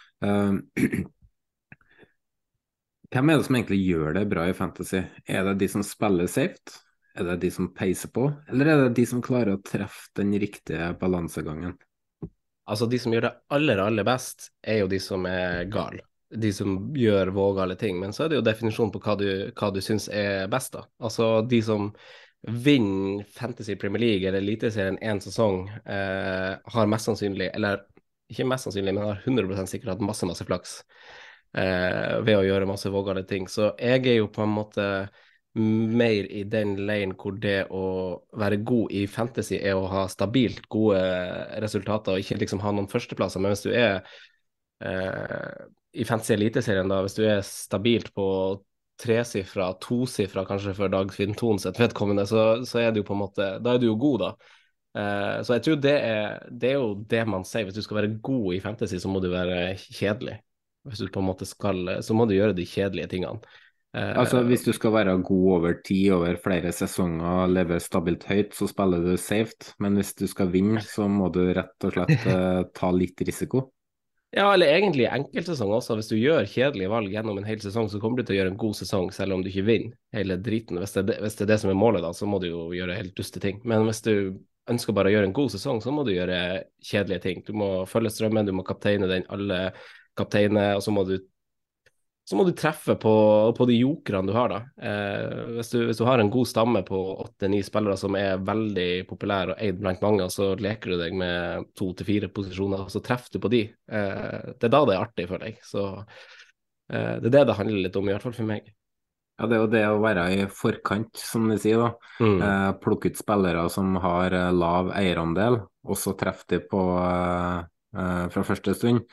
Hvem er det som egentlig gjør det bra i fantasy? Er det de som spiller safe? Er det de som peiser på? Eller er det de som klarer å treffe den riktige balansegangen? Altså, de som gjør det aller best, er jo de som er gale. De som gjør vågale ting. Men så er det jo definisjonen på hva du syns er best, da. Altså, de som vinner Fantasy Premier League eller Eliteserien en sesong, har mest sannsynlig, eller ikke mest sannsynlig, men har 100% sikkert hatt masse flaks ved å gjøre masse vågale ting. Så jeg er jo på en måte mer i den lane hvor det å være god i fantasy er å ha stabilt gode resultater og ikke liksom ha noen førsteplasser, men hvis du er i fantasy eliteserien da, hvis du er stabilt på 3-sifra, 2-sifra kanskje for Dagfinn Thons et vedkommende, så er det jo på en måte, da er du jo god da. Så jeg tror det er jo det man sier, hvis du skal være god i fantasy så må du være kjedelig. Hvis du på en måte så må du gjøre de kjedelige tingene. Altså hvis du skal være god over tid, over flere sesonger, leve stabilt høyt, så spiller du safe, men hvis du skal vinne, så må du rett og slett ta litt risiko. Ja, eller egentlig enkeltsesong også. Hvis du gjør kjedelige valg gjennom en hel sesong, så kommer du til å gjøre en god sesong, selv om du ikke vinner hele driten. Hvis det er det som er målet da, så må du jo gjøre helt duste ting. Men hvis du ønsker bare å gjøre en god sesong, så må du gjøre kjedelige ting. Du må følge strømmen, du må kapteine den alle kapteiner, og så må du treffe på de jokerne du har da. Hvis du har en god stamme på 8-9 spillere som er veldig populære og eid blant mange, så leker du deg med 2-4 posisjoner, og så treffer du på de. Det er da det er artig for deg. Så det er det handler litt om, i hvert fall for meg. Ja, det er jo det å være i forkant, som de sier da. Plukke ut spillere som har lav eierandel, og så treffe de på fra første stund.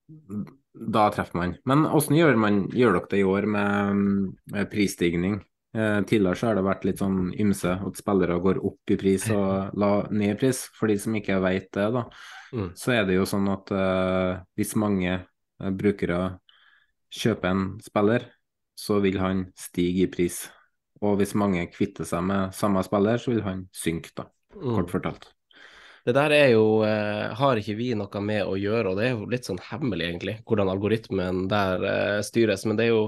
Da treffer man. Men hvordan gjør dere det i år med prisstigning? Tidligere så har det vært litt sånn ymse at spillere går opp i pris og ned i pris. For de som ikke vet det da, så er det jo sånn at hvis mange brukere kjøper en spiller, så vil han stige i pris. Og hvis mange kvitter seg med samme spiller, så vil han synke da, kort fortalt. Det der er jo, har ikke vi noe med å gjøre, og det er jo litt sånn hemmelig egentlig, hvordan algoritmen der styres, men det er jo,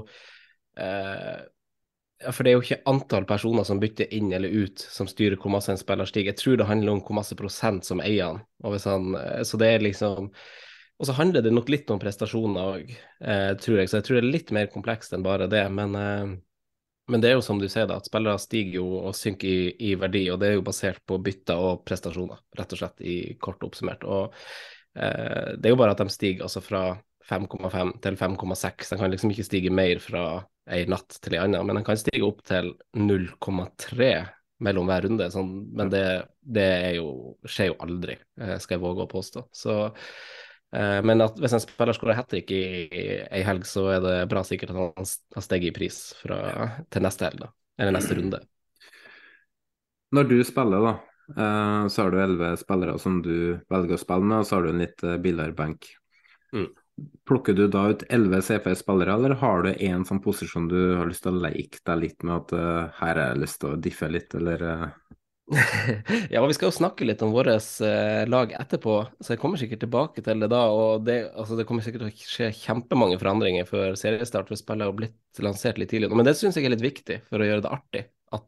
for det er jo ikke antall personer som bytter inn eller ut som styrer hvor masse en spiller stiger. Jeg tror det handler om hvor masse prosent som eier han, og hvis han, så det er liksom, og så handler det nok litt om prestasjoner, tror jeg, så jeg tror det er litt mer komplekst enn bare det, men det er jo som du sier da, at spillere stiger jo og synker i verdi, og det er jo basert på bytter og prestasjoner, rett og slett i kort oppsummert. Og det er jo bare at de stiger altså fra 5,5 til 5,6. De kan liksom ikke stige mer fra en natt til en annen, men de kan stige opp til 0,3 mellom hver runde, sånn, men det er jo, skjer jo aldri, skal jeg våge å påstå. Så men at hvis en spiller skårer hat-trick i en helg, så er det bra sikkert at han har steget i pris til neste helg, da, eller neste runde. Når du spiller da, så har du 11 spillere som du velger å spille med, og så har du en litt billigere bank. Plukker du da ut 11 CF-spillere, eller har du en sånn posisjon du har lyst til å leke deg litt med, at her har jeg lyst til å diffe litt, eller... Ja, og vi skal jo snakke litt om våres lag etterpå, så jeg kommer sikkert tilbake til det da, og det kommer sikkert til å skje kjempemange forandringer før seriestart, for spillet har blitt lansert litt tidlig, men det synes jeg er litt viktig for å gjøre det artig,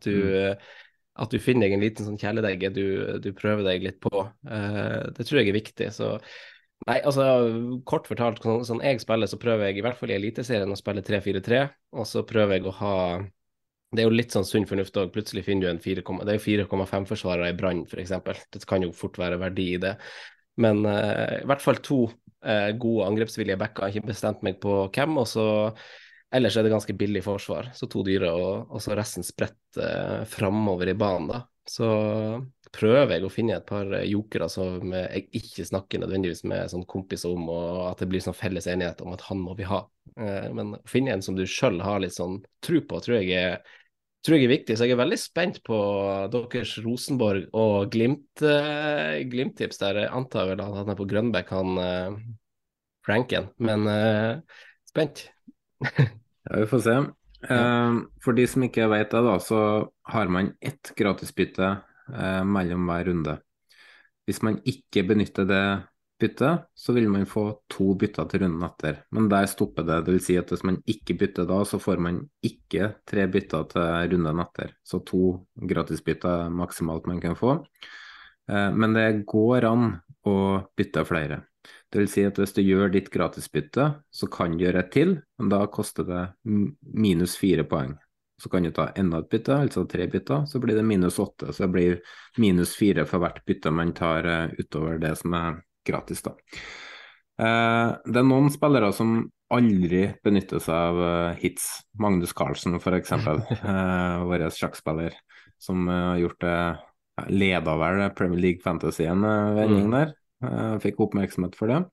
at du finner deg en liten sånn kjæledegge du prøver deg litt på. Det tror jeg er viktig, så Nei, altså, kort fortalt, sånn jeg spiller, så prøver jeg i hvert fall i Eliteserien å spille 3-4-3, og så prøver jeg å ha. Det er jo litt sånn sunn fornuft òg. Plutselig finner du en 4, det er jo 4,5-forsvarere i Brann, f.eks. Det kan jo fort være verdi i det. Men i hvert fall to gode angrepsvillige backer. Jeg har ikke bestemt meg på hvem. Og så ellers er det ganske billig forsvar. Så to dyre, og så resten spredt framover i banen, da. Så prøver jeg å finne et par jokere som jeg ikke snakker nødvendigvis med sånn kompiser om, og at det blir sånn felles enighet om at han må vi ha. Men å finne en som du sjøl har litt sånn tro på, tror jeg er viktig. Så jeg er veldig spent på deres Rosenborg og Glimt-tips der. Jeg antar vel at han er på Grønbæk, han Franken, men spent. Ja, vi får se. For de som ikke vet det, da, så har man ett gratisbytte mellom hver runde. Hvis man ikke benytter det byttet, så vil man få 2 bytter til runden etter. Men der stopper det. Det vil si at hvis man ikke bytter da, så får man ikke 3 bytter til runden etter. Så 2 gratisbytter er maksimalt man kan få. Men det går an å bytte flere. Det vil si at hvis du gjør ditt gratisbytte, så kan du gjøre et til, men da koster det minus 4 poeng. Så kan du ta enda et bytte, altså 3 bytter, så blir det minus 8. Så det blir minus 4 for hvert bytte man tar utover det som er gratis, da. Det er noen spillere som aldri benytter seg av hits. Magnus Carlsen, for eksempel, vår sjakkspiller, som har gjort det, ledet vel Premier League Fantasy en vending der. Fikk oppmerksomhet for det.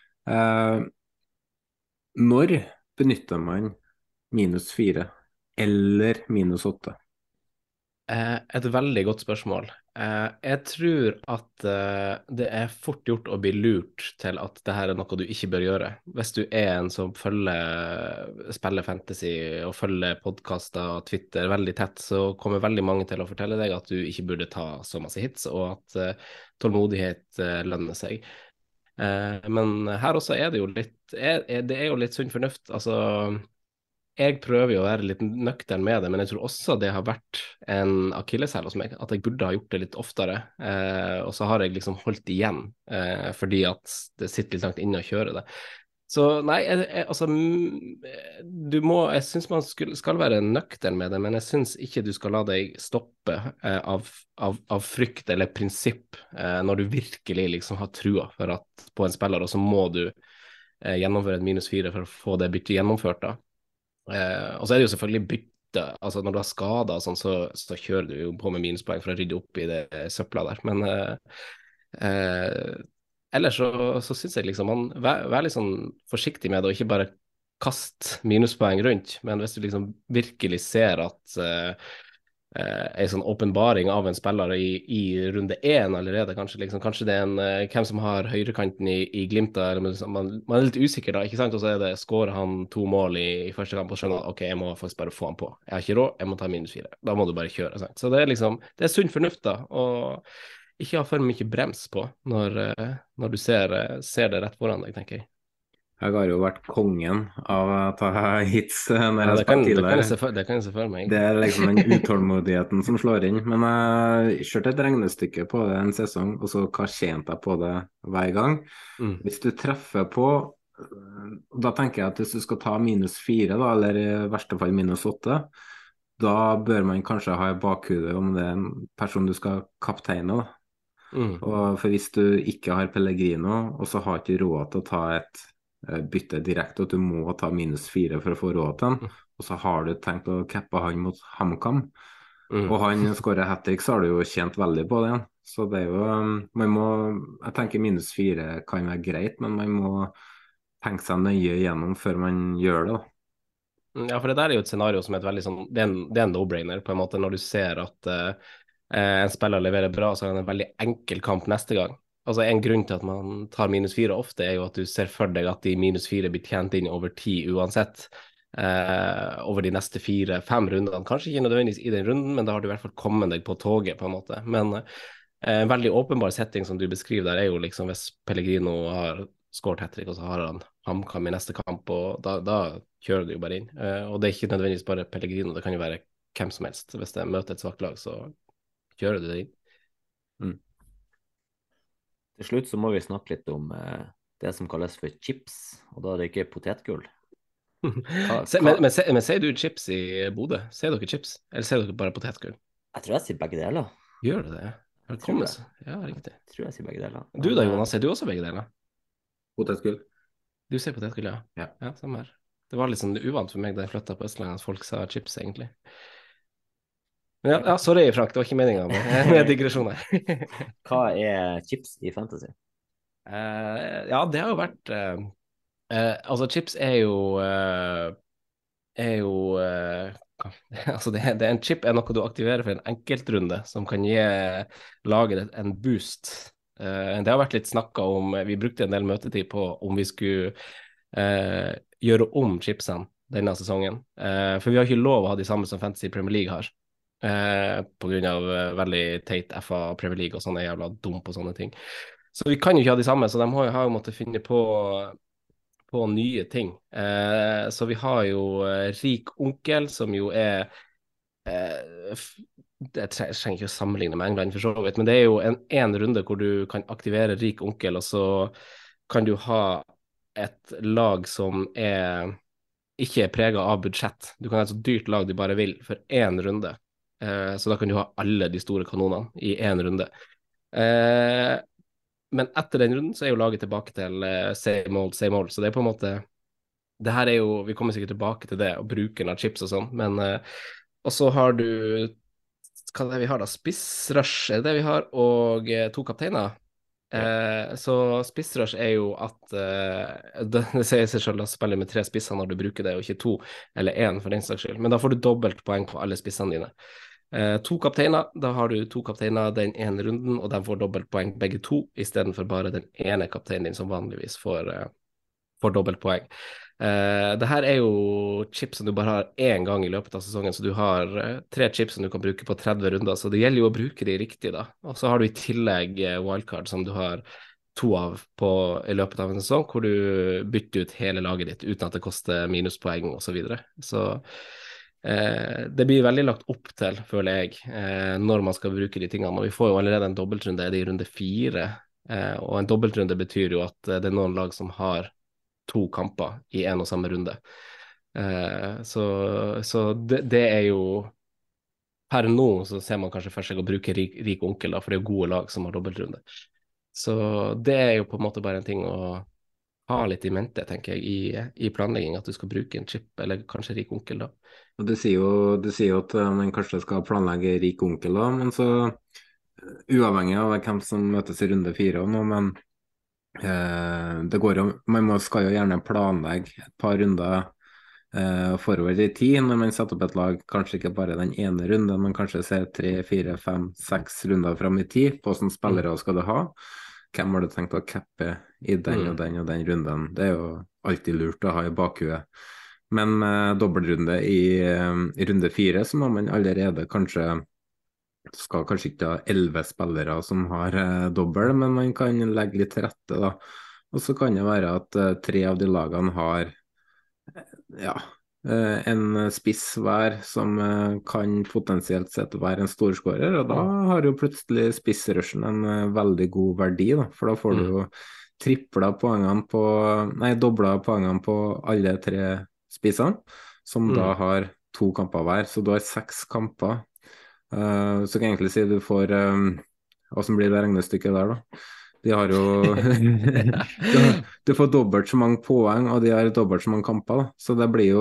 Når benytter man minus 4 eller minus 8? Et veldig godt spørsmål. Jeg tror at det er fort gjort å bli lurt til at det her er noe du ikke bør gjøre. Hvis du er en som spiller fantasy og følger podkaster og Twitter veldig tett, så kommer veldig mange til å fortelle deg at du ikke burde ta så masse hits, og at tålmodighet lønner seg. Men her også er det jo litt, det er jo litt sunn fornuft. Altså, jeg prøver jo å være litt nøktern med det, men jeg tror også det har vært en akilleshæl hos meg, at jeg burde ha gjort det litt oftere, og så har jeg liksom holdt igjen, fordi at det sitter litt langt inne å kjøre det. Så nei, altså, jeg synes man skal være nøktern med det, men jeg synes ikke du skal la deg stoppe av frykt eller prinsipp, når du virkelig liksom har trua på en spiller, og så må du gjennomføre et minus 4 for å få det byttet gjennomført da. Og så er det jo selvfølgelig bytte, altså når du har skader sånn, så kjører du jo på med minuspoeng for å rydde opp i det søpla der, men ellers så synes jeg liksom man vær litt sånn forsiktig med det, og ikke bare kast minuspoeng rundt, men hvis du liksom virkelig ser at en sånn åpenbaring av en spiller i runde 1 allerede, kanskje det er hvem som har høyrekanten i Glimt, man er litt usikker da, ikke sant, og så skårer han 2 mål i første kamp, og skjønner at ok, jeg må faktisk bare få han på, jeg har ikke råd, jeg må ta minus 4, da må du bare kjøre, sant? Så det er liksom, det er sunn fornuft da, og ikke ha for mye brems på når du ser det rett foran deg, tenker jeg. Jeg har jo vært kongen av å ta hits når jeg det kan jeg se for meg. Det er liksom den utålmodigheten som slår inn. Men jeg kjørte et regnestykke på det en sesong, og så hva tjente jeg på det hver gang. Hvis du treffer på, da tenker jeg at hvis du skal ta minus 4, da, eller i verste fall minus 8, da bør man kanskje ha i bakhudet om det er en person du skal kapteine, da. Og for hvis du ikke har Pellegrino, og så har ikke råd til å ta et bytte direkte, at du må ta minus 4 for å få råd til den, og så har du tenkt å cappe han mot HamKam, og han skårer hat-trick, så har du jo tjent veldig på det igjen. Så det er jo, jeg tenker minus 4 kan være greit, men man må tenke seg nøye igjennom før man gjør det, da. Ja, for det der er jo et scenario som er et veldig sånn, det er en no-brainer på en måte, når du ser at en spiller leverer bra, så er det en veldig enkel kamp neste gang. Altså en grunn til at man tar minus 4 ofte er jo at du ser for deg at de minus 4 blir tjent inn over tid uansett, over de neste 4-5 rundene. Kanskje ikke nødvendigvis i den runden, men da har du i hvert fall kommet deg på toget på en måte. Men en veldig åpenbar setting som du beskriver der er jo liksom hvis Pellegrino har skåret hat-trick, og så har han HamKam i neste kamp, og da kjører du jo bare inn. Og det er ikke nødvendigvis bare Pellegrino, det kan jo være hvem som helst. Hvis det møter et svakt lag, så kjører du det inn. Til slutt så må vi snakke litt om det som kalles for chips, og da er det ikke potetgull. Men sier du chips i Bodø? Sier dere chips, eller sier dere bare potetgull? Jeg tror jeg sier begge deler. Gjør det det? Velkommen. Ja, riktig. Jeg tror jeg sier begge deler. Du da, Jonas, sier du også begge deler? Potetgull. Du sier potetgull, ja. Ja, samme her. Det var litt sånn uvant for meg da jeg flyttet på Østlandet at folk sa chips, egentlig. Men ja, sorry, Frank, det var ikke meningen med digresjoner. Hva er chips i Fantasy? Ja, det har jo vært altså, chips er jo altså en chip er noe du aktiverer for en enkeltrunde som kan gi laget en boost. Det har vært litt snakket om, vi brukte en del møtetid på om vi skulle gjøre om chipsene denne sesongen. For vi har ikke lov å ha de samme som Fantasy Premier League har. På grunn av veldig teit FA Premier League og sånn er jævla dum på sånne ting. Så vi kan jo ikke ha de samme, så de har jo måttet finne på nye ting. Så vi har jo Rik onkel, som jo er jeg trenger ikke å sammenligne med England for så vidt, men det er jo en runde hvor du kan aktivere Rik onkel, og så kan du ha et lag som ikke er preget av budsjett. Du kan ha et så dyrt lag du bare vil for én runde. Så da kan du ha alle de store kanonene i én runde. Men etter den runden så er jo laget tilbake til same old, så det er på en måte det her er jo, vi kommer sikkert tilbake til det og bruken av chips og sånn, men og så har du hva er det vi har da, spissrush er det vi har, og 2 kapteiner. Så spissrush er jo at det sier seg selv å spille med 3 spisser når du bruker det, og ikke 2 eller 1 for den saks skyld, men da får du dobbelt poeng på alle spissene dine. 2 kapteiner, da har du 2 kapteiner den ene runden, og de får dobbelt poeng begge 2, i stedet for bare den ene kapteinen din som vanligvis får dobbelt poeng. Det her er jo chips som du bare har én gang i løpet av sesongen, så du har 3 chips som du kan bruke på 30 runder, så det gjelder jo å bruke de riktig da. Og så har du i tillegg wildcard som du har 2 av i løpet av en sesong, hvor du bytter ut hele laget ditt uten at det koster minuspoeng og så videre. Så det blir veldig lagt opp til, føler jeg, når man skal bruke de tingene. Og vi får jo allerede en dobbeltrunde, det er i runde 4, og en dobbeltrunde betyr jo at det er noen lag som har 2 kamper i en og samme runde. Så det er jo per nå så ser man kanskje for seg å bruke rik onkel da, for det er jo gode lag som har dobbeltrunde. Så det er jo på en måte bare en ting å ha litt i mente, tenker jeg, i planlegging, at du skal bruke en chip, eller kanskje rik onkel da. Og du sier jo at man kanskje skal planlegge rik onkel da, men så uavhengig av hvem som møtes i runde 4 nå, men det går jo, skal jo gjerne planlegge et par runder forover i tid når man setter opp et lag, kanskje ikke bare den ene runden, men kanskje ser 3, 4, 5, 6 runder frem i tid på hvordan spillere skal du ha. Hvem har du tenkt å cappe i den og den og den runden? Det er jo alltid lurt å ha i bakhuet. Men med dobbeltrunde i runde 4 så må man allerede skal kanskje ikke ha 11 spillere som har dobbel, men man kan legge litt til rette da. Og så kan det være at 3 av de lagene har en spiss hver som kan potensielt sett være en storskårer, og da har jo plutselig spissrushen en veldig god verdi da, for da får du jo dobla poengene på alle 3 spissene, som da har 2 kamper hver, så du har 6 kamper. Så kan jeg egentlig si du får hvordan blir det regnestykket der da? De har jo du får dobbelt så mange poeng, og de har dobbelt så mange kamper da. Så det blir jo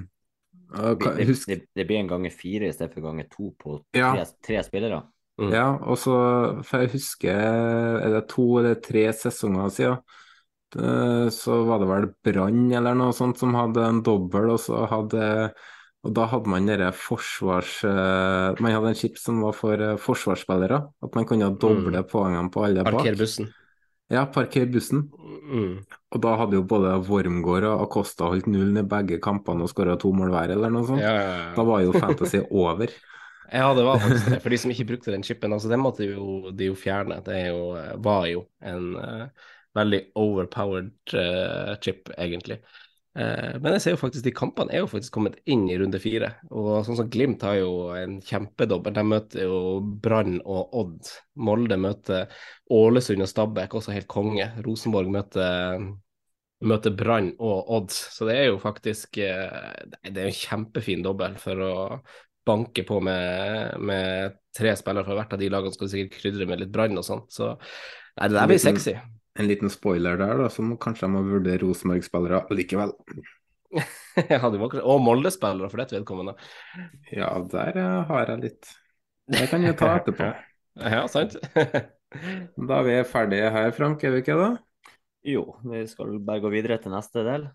det blir en ganger 4 i stedet for ganger 2 på 3 spillere. Ja, og så for jeg husker er det 2 eller 3 sesonger siden så var det vel Brann eller noe sånt som hadde en dobbel, og da hadde man man hadde en chip som var for forsvarsspillere, at man kunne doble poengene på alle bak. Parker bussen. Ja, parker bussen. Og da hadde jo både Wormgård og Acosta holdt 0 i begge kampene og skåret 2 mål hver eller noe sånt. Ja. Da var jo fantasy over. Ja, det var faktisk det. For de som ikke brukte den chipen, altså den måtte de jo fjerne. Det var jo en veldig overpowered chip, egentlig. Men jeg ser jo faktisk de kampene er jo faktisk kommet inn i runde 4. Og sånn som Glimt har jo en kjempedobbel. De møter jo Brann og Odd. Molde møter Ålesund og Stabæk, også helt konge. Rosenborg møter Brann og Odd. Så det er jo faktisk det er jo en kjempefin dobbel for å banke på med 3 spillere fra hvert av de lagene. Skal du sikkert krydre med litt Brann og sånn. Så nei, det der blir sexy. En liten spoiler der, da, som kanskje jeg må vurdere Rosenborg-spillere likevel. Ja, og Molde-spillere for dette vedkommende. Ja, der har jeg litt. Det kan vi ta etterpå. Ja, sant. Da er vi ferdige her, Frank, er vi ikke det? Jo, vi skal bare gå videre til neste del.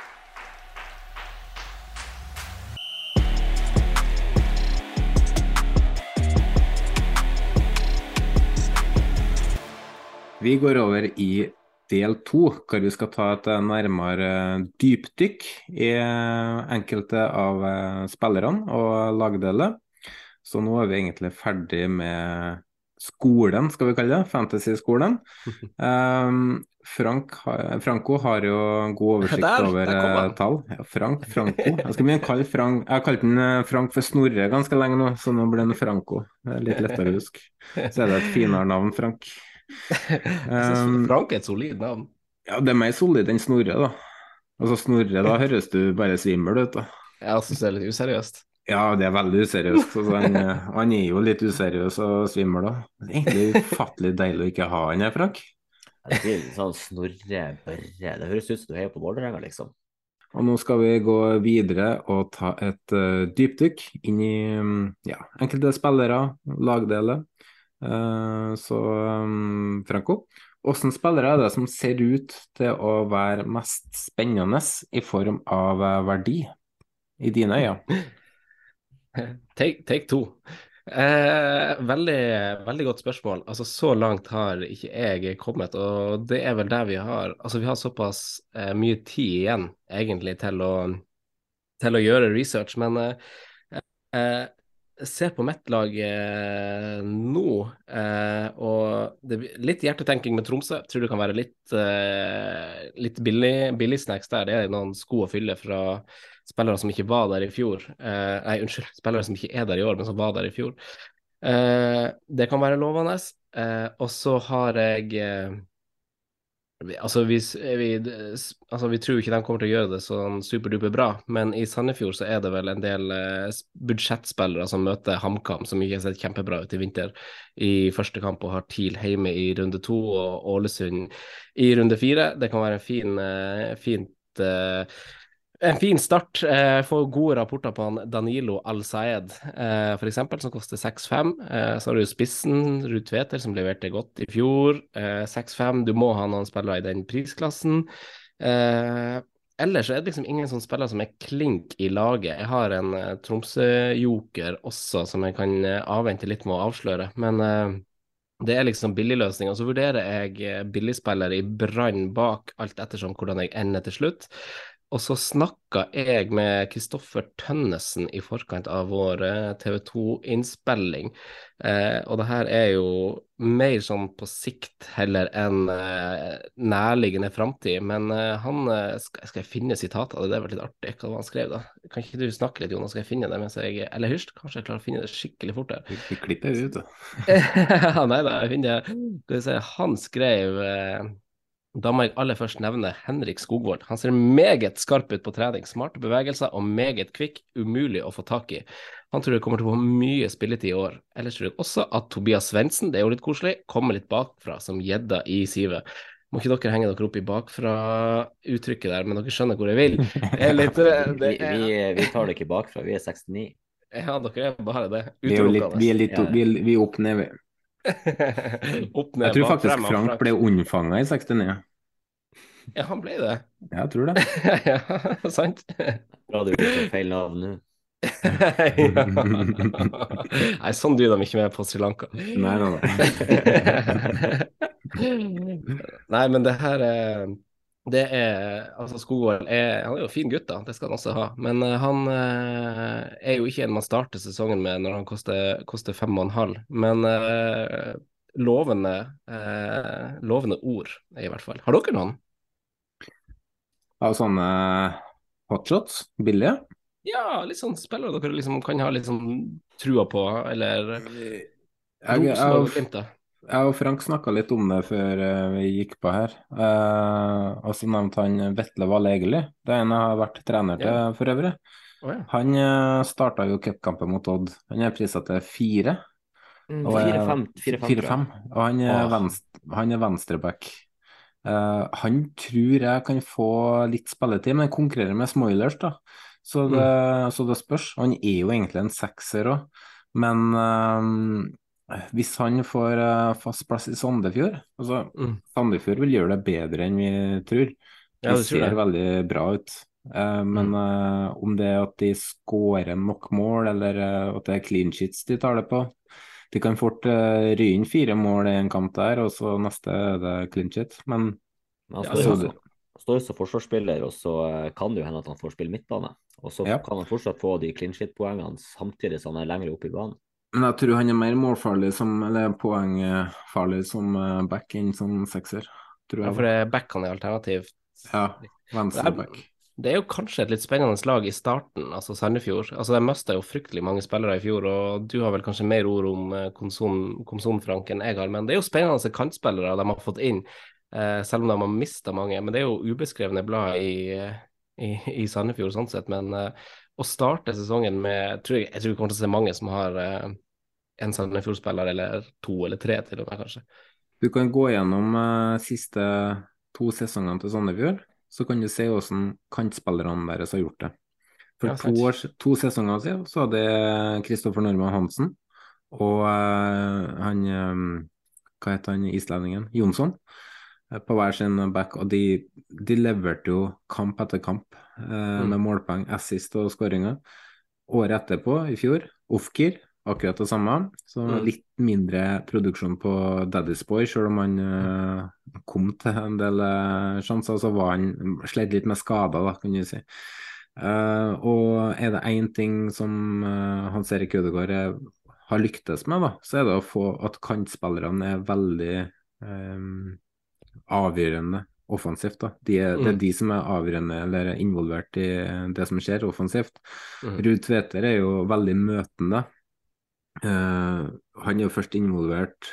Vi går over i del 2, hvor vi skal ta et nærmere dypdykk i enkelte av spillerne og lagdeler. Så nå er vi egentlig ferdig med skolen, skal vi kalle det, fantasy-skolen. Franco har jo god oversikt over tall. Ja, Franco. Jeg skal begynne å kalle Frank. Jeg har kalt den Frank for Snorre ganske lenge nå, så nå blir den Franco. Det er litt lettere å huske. Så er det et finere navn, Frank. Jeg synes Frank er et solid navn. Ja, det er mer solid enn Snorre, da. Altså Snorre, da høres du bare svimmel ut, da. Jeg synes det er litt useriøst. Ja, det er veldig useriøst. Altså, han er jo litt useriøs og svimmel, da. Det er egentlig ufattelig deilig å ikke ha han her, Frank. Det blir litt sånn Snorre, Børre. Det høres ut som du heier på Vålerenga, liksom. Og nå skal vi gå videre og ta et dypdykk inn i enkelte spillere, lagdeler. Så Franco, hvordan spillere er det som ser ut til å være mest spennende i form av verdi i dine øyne? Take 2. Veldig, veldig godt spørsmål. Altså, så langt har ikke jeg kommet, og det er vel der vi har såpass mye tid igjen egentlig til å gjøre research, men se på mitt lag nå, og det er litt hjertetenking med Tromsø. Jeg tror det kan være litt billig snacks der. Det er noen sko å fylle fra spillere som ikke var der i fjor. Spillere som ikke er der i år, men som var der i fjor. Det kan være lovende. Og så har jeg vi tror ikke de kommer til å gjøre det sånn superduper bra, men i Sandefjord så er det vel en del budsjettspillere som møter HamKam, som ikke har sett kjempebra ut i vinter i første kamp, og har TIL hjemme i runde 2 og Ålesund i runde 4. Det kan være en fin start. Får gode rapporter på han Danilo Al-Sayed, for eksempel, som koster 6,5. Så har du spissen, Ruud Tveter, som leverte godt i fjor. 6,5. Du må ha noen spillere i den prisklassen. Ellers er det liksom ingen sånne spillere som er klink i laget. Jeg har en Tromsø-joker også, som jeg kan avvente litt med å avsløre. Men det er liksom billigløsning. Og så vurderer jeg billigspillere i Brann bak, alt ettersom hvordan jeg ender til slutt. Og så snakka jeg med Kristoffer Tønnesen i forkant av vår TV 2-innspilling. Og det her er jo mer sånn på sikt heller enn nærliggende framtid. Men skal jeg finne sitater? Det var litt artig hva han skrev da. Kan ikke du snakke litt, Jonas? Skal jeg finne det mens eller hørst? Kanskje jeg klarer å finne det skikkelig fort der. Vi klipper det ut, da. Nei da, jeg finner det. Skal vi se, han skrev... Da må jeg aller først nevne Henrik Skogvold. Han ser meget skarp ut på trening, smarte bevegelser og meget kvikk, umulig å få tak i. Han tror det kommer til å få mye spilletid i år. Ellers tror jeg også at Tobias Svendsen, det er jo litt koselig, kommer litt bakfra som gjedda i sivet. Må ikke dere henge dere opp i bakfra uttrykket der, men dere skjønner hvor jeg vil. Vi tar det ikke bakfra, vi er 69. Ja, dere er bare det. Vi er opp ned, vi. Jeg tror faktisk Frank ble unnfanget i 69. Ja, han ble det. Jeg tror det. Ja, sant. Bra du ikke feil navn nå. Nei, sånn dyr de ikke med på Sri Lanka. Nei. Nei, men det her altså Skogvold han er jo fin gutt da, det skal han også ha, men han er jo ikke en man starter sesongen med når han koster 5,5, men lovende ord i hvert fall. Har dere noen? Av sånne Hotshots, billige. Ja, litt sånn spillere dere liksom kan ha litt sånn trua på, eller Jeg, Rosenborg jeg, og Glimt, da. jeg og Frank snakka litt om det før vi gikk på her. Og så nevnte han Vetle Valle Egeli. Det er en jeg har vært trener Ja. til for øvrig. Å ja. Han starta jo cupkampen mot Odd. Han er prisa til 4. Og er 4-5, 4-5, tror 4-5. jeg. Og han er venstreback. Han tror jeg kan få litt spilletid, men konkurrerer med Smoilers, da. Så det spørs. Han er jo egentlig en 6-er òg, men hvis han får fast plass i Sandefjord altså, Mm. Sandefjord vil gjøre det bedre enn vi tror. Ja, De du tror ser det. veldig bra ut. Men om det er at de skårer nok mål, eller at det er clean sheets de tar det på. De kan fort ry inn 4 mål i en kamp der, og så neste er det clean sheet. Men Men han Ja, står det jo har så han. han står jo som forsvarsspiller, og så kan det jo hende at han får spille midtbane. Og så ja. kan han fortsatt få de clean shit-poengene samtidig som han er lenger oppe i banen. Men jeg tror han er mer målfarlig eller poengfarlig som back enn som 6-er. Tror Ja, jeg for da. backene er alternativ. Ja, Det venstre back. det er jo kanskje et litt spennende lag i starten, altså Sandefjord. Altså, de mista jo fryktelig mange spillere i fjor, og du har vel kanskje mer ord om Komson-Frank enn jeg har, men det er jo spennende kantspillere de har fått inn, selv om de har mista mange. Men det er jo ubeskrevne blad i Sandefjord sånn sett. Men å starte sesongen med jeg tror vi kommer til å se mange som har en Sandefjord-spiller, eller 2 eller 3 til og med, kanskje. Du kan gå gjennom siste 2 sesongene til Sandefjord, så kan du se hvordan kantspillerne deres har gjort det. For Ja, sant. 2 sesonger siden så hadde Kristoffer Normann Hansen og hva heter han islendingen? Jonsson. På hver sin back, og de leverte jo kamp etter kamp med målpoeng, assist og skåringer. Året etterpå, i fjor, Ofkir, akkurat det samme. Så litt mindre produksjon på Daddy's Boy, selv om han kom til en del sjanser, så var han slet litt med skader, da, kan du si. Og er det én ting som Hans Erik Ødegaard har lyktes med, da, så er det å få at kantspillerne er veldig avgjørende offensivt. Da. Det er de som er avgjørende eller er involvert i det som skjer offensivt. Ruud Tveter er jo veldig møtende. Han er jo først involvert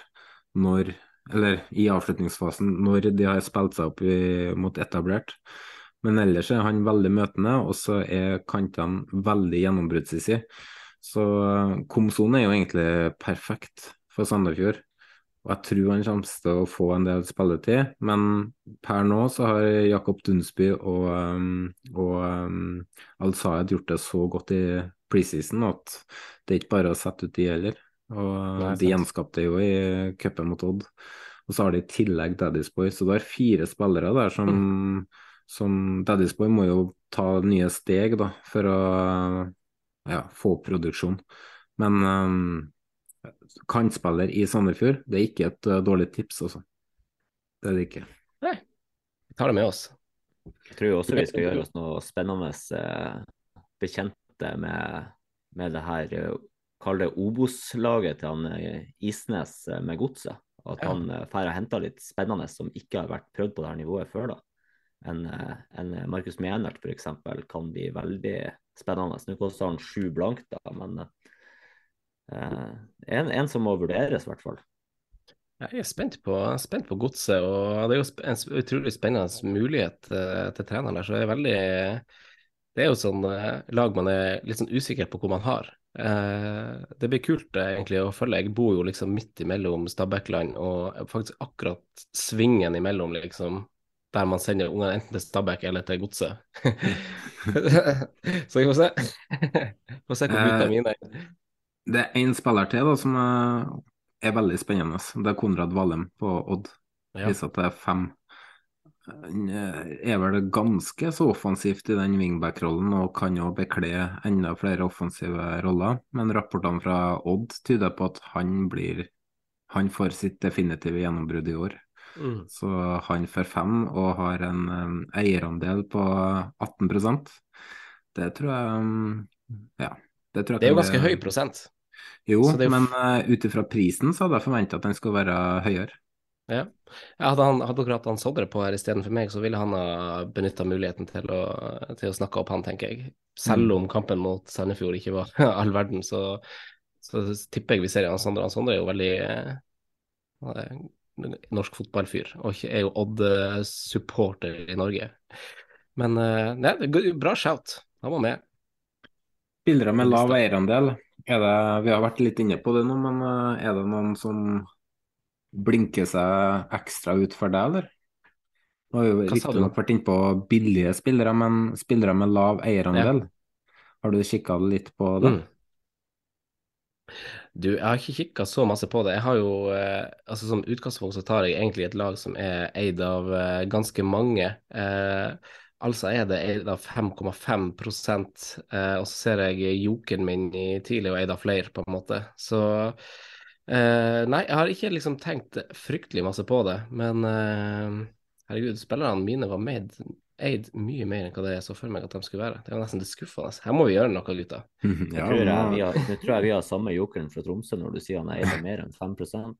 i avslutningsfasen når de har spilt seg opp mot etablert. Men ellers er han veldig møtende, og så er kantene veldig gjennombruddssissig. Så Komson er jo egentlig perfekt for Sandefjord. Og jeg tror han kommer til å få en del spilletid, men per nå så har Jakob Dunsby og Al-Sayed gjort det så godt i preseason at det er ikke bare å sette ut de heller. Og Nei, de sant. gjenskapte jo i cupen mot Odd. Og så har de i tillegg Daddy's Boy, så det er 4 spillere der som Daddy's Boy må jo ta nye steg da, for å få produksjon. Men kantspiller i Sandefjord, det er ikke et dårlig tips, altså. Det er det ikke. Nei, vi tar det med oss. Jeg tror også vi skal gjøre oss noe spennende bekjente med det her, kall det Obos-laget til han Isnes med godset. At han får hente litt spennende som ikke har vært prøvd på det her nivået før da. En Markus Mjernert for eksempel kan bli veldig spennende. Nå koster han 7 blank da, men en som må vurderes i hvert fall. Jeg er spent på godset, og det er jo en utrolig spennende mulighet til treneren der, så jeg er veldig det er jo sånn lag man er litt sånn usikker på hvor man har. Det blir kult egentlig å følge. Jeg bor jo liksom midt imellom Stabækland og faktisk akkurat svingen imellom liksom, der man sender ungene enten til Stabæk eller til godset. Så vi får se. Får se hvor gutta mine er. Det er en spiller til da, som er veldig spennende. Det er Konrad Valem på Odd. Ja. Viser at det er 5. Han er vel ganske så offensivt i den wingback-rollen og kan jo bekle enda flere offensive roller. Men rapportene fra Odd tyder på at han får sitt definitive gjennombrudd i år. Så han får 5 og har en eierandel på 18%. Det tror jeg det tror jeg Det er jo kan ganske høy prosent. Jo, Så det er jo men ut ifra prisen så hadde jeg forventet at den skulle være høyere. Ja. Hadde dere hatt han Sondre på her istedenfor meg, så ville han ha benytta muligheten til å snakke opp han, tenker jeg. Selv om kampen mot Sandefjord ikke var all verden, så tipper jeg vi ser han Sondre. Han Sondre er jo veldig han er norsk fotballfyr, og er jo Odd-supporter i Norge. Men nei, det er bra shout. Han var med. Spillere med på lav lista. eierandel, vi har vært litt inne på det nå, men er det noen som blinker seg ekstra ut for deg, eller? Nå har vi jo Hva sa du nå? riktignok vært inne på billige spillere, men spillere med lav Ja. eierandel. Har du kikka litt på det? Mm. Du, jeg har ikke kikka så masse på det. Jeg har jo, altså Som utgangspunkt så tar jeg egentlig et lag som er eid av ganske mange. Altså er det eid av 5,5 og så ser jeg jokeren min i tidlig og eid av flere, på en måte. Så nei, jeg har ikke liksom tenkt fryktelig masse på det. Men herregud, spillerne mine var eid mye mer enn hva det jeg så for meg at de skulle være. Det var nesten litt skuffende. Her må vi gjøre noe, gutta. Ja, Nå tror jeg vi har samme jokeren fra Tromsø når du sier han er eid mer enn 5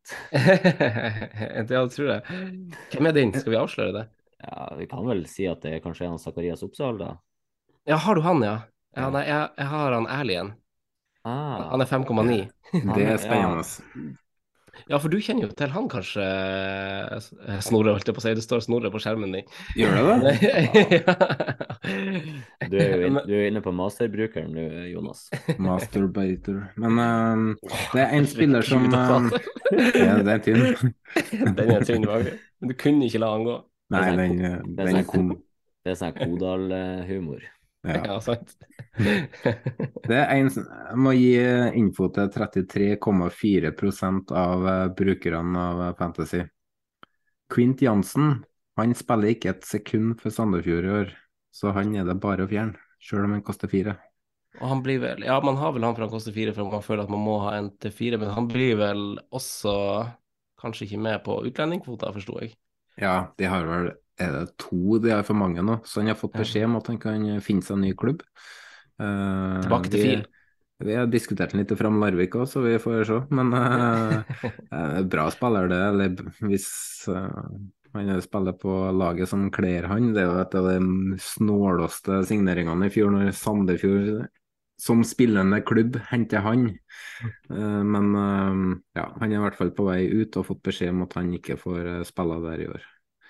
Ja, det tror jeg. Hvem er din? Skal vi avsløre det? Ja, vi kan vel si at det er kanskje en av Zakarias Oppsal, da. Ja, har du han, ja? Ja, Ja. nei, jeg har han Erlien. Han er 5,9. det er spennende. Ja, for du kjenner jo til han kanskje, Snorre, holdt jeg på å si. Det står Snorre på skjermen din. Gjør det det? Du er jo du er inne på masterbrukeren nå, Jonas. Masturbator. Men det er en spiller som ja, det er tynn. Den er tynn, var det? Men du kunne ikke la han gå. Nei, den kom. Det er sånn Kodal-humor. Ja. Ja, sant. Det er jeg må gi info til 33,4% av brukerne av Fantasy. Quint Jansen, han spiller ikke et sekund for Sandefjord i år, så han er det bare å fjerne, selv om han koster 4. Og han blir vel, ja, man har vel han for han koster 4, for man føler at man må ha en til 4, men han blir vel også kanskje ikke med på utlendingkvoter, forstod jeg. Ja, de har vel, er det 2, de har for mange nå, så han har fått beskjed om at han kan finne seg en ny klubb. Tilbake til Fil. Vi har diskutert den litt fram Larvik også, så vi får se, men bra spiller det, eller hvis han spiller på laget som kler han, det er jo et av de snåleste signeringene i fjor, når Sandefjord som spillende klubb henter han. Men ja, han er i hvert fall på vei ut og fått beskjed om at han ikke får spille der i år.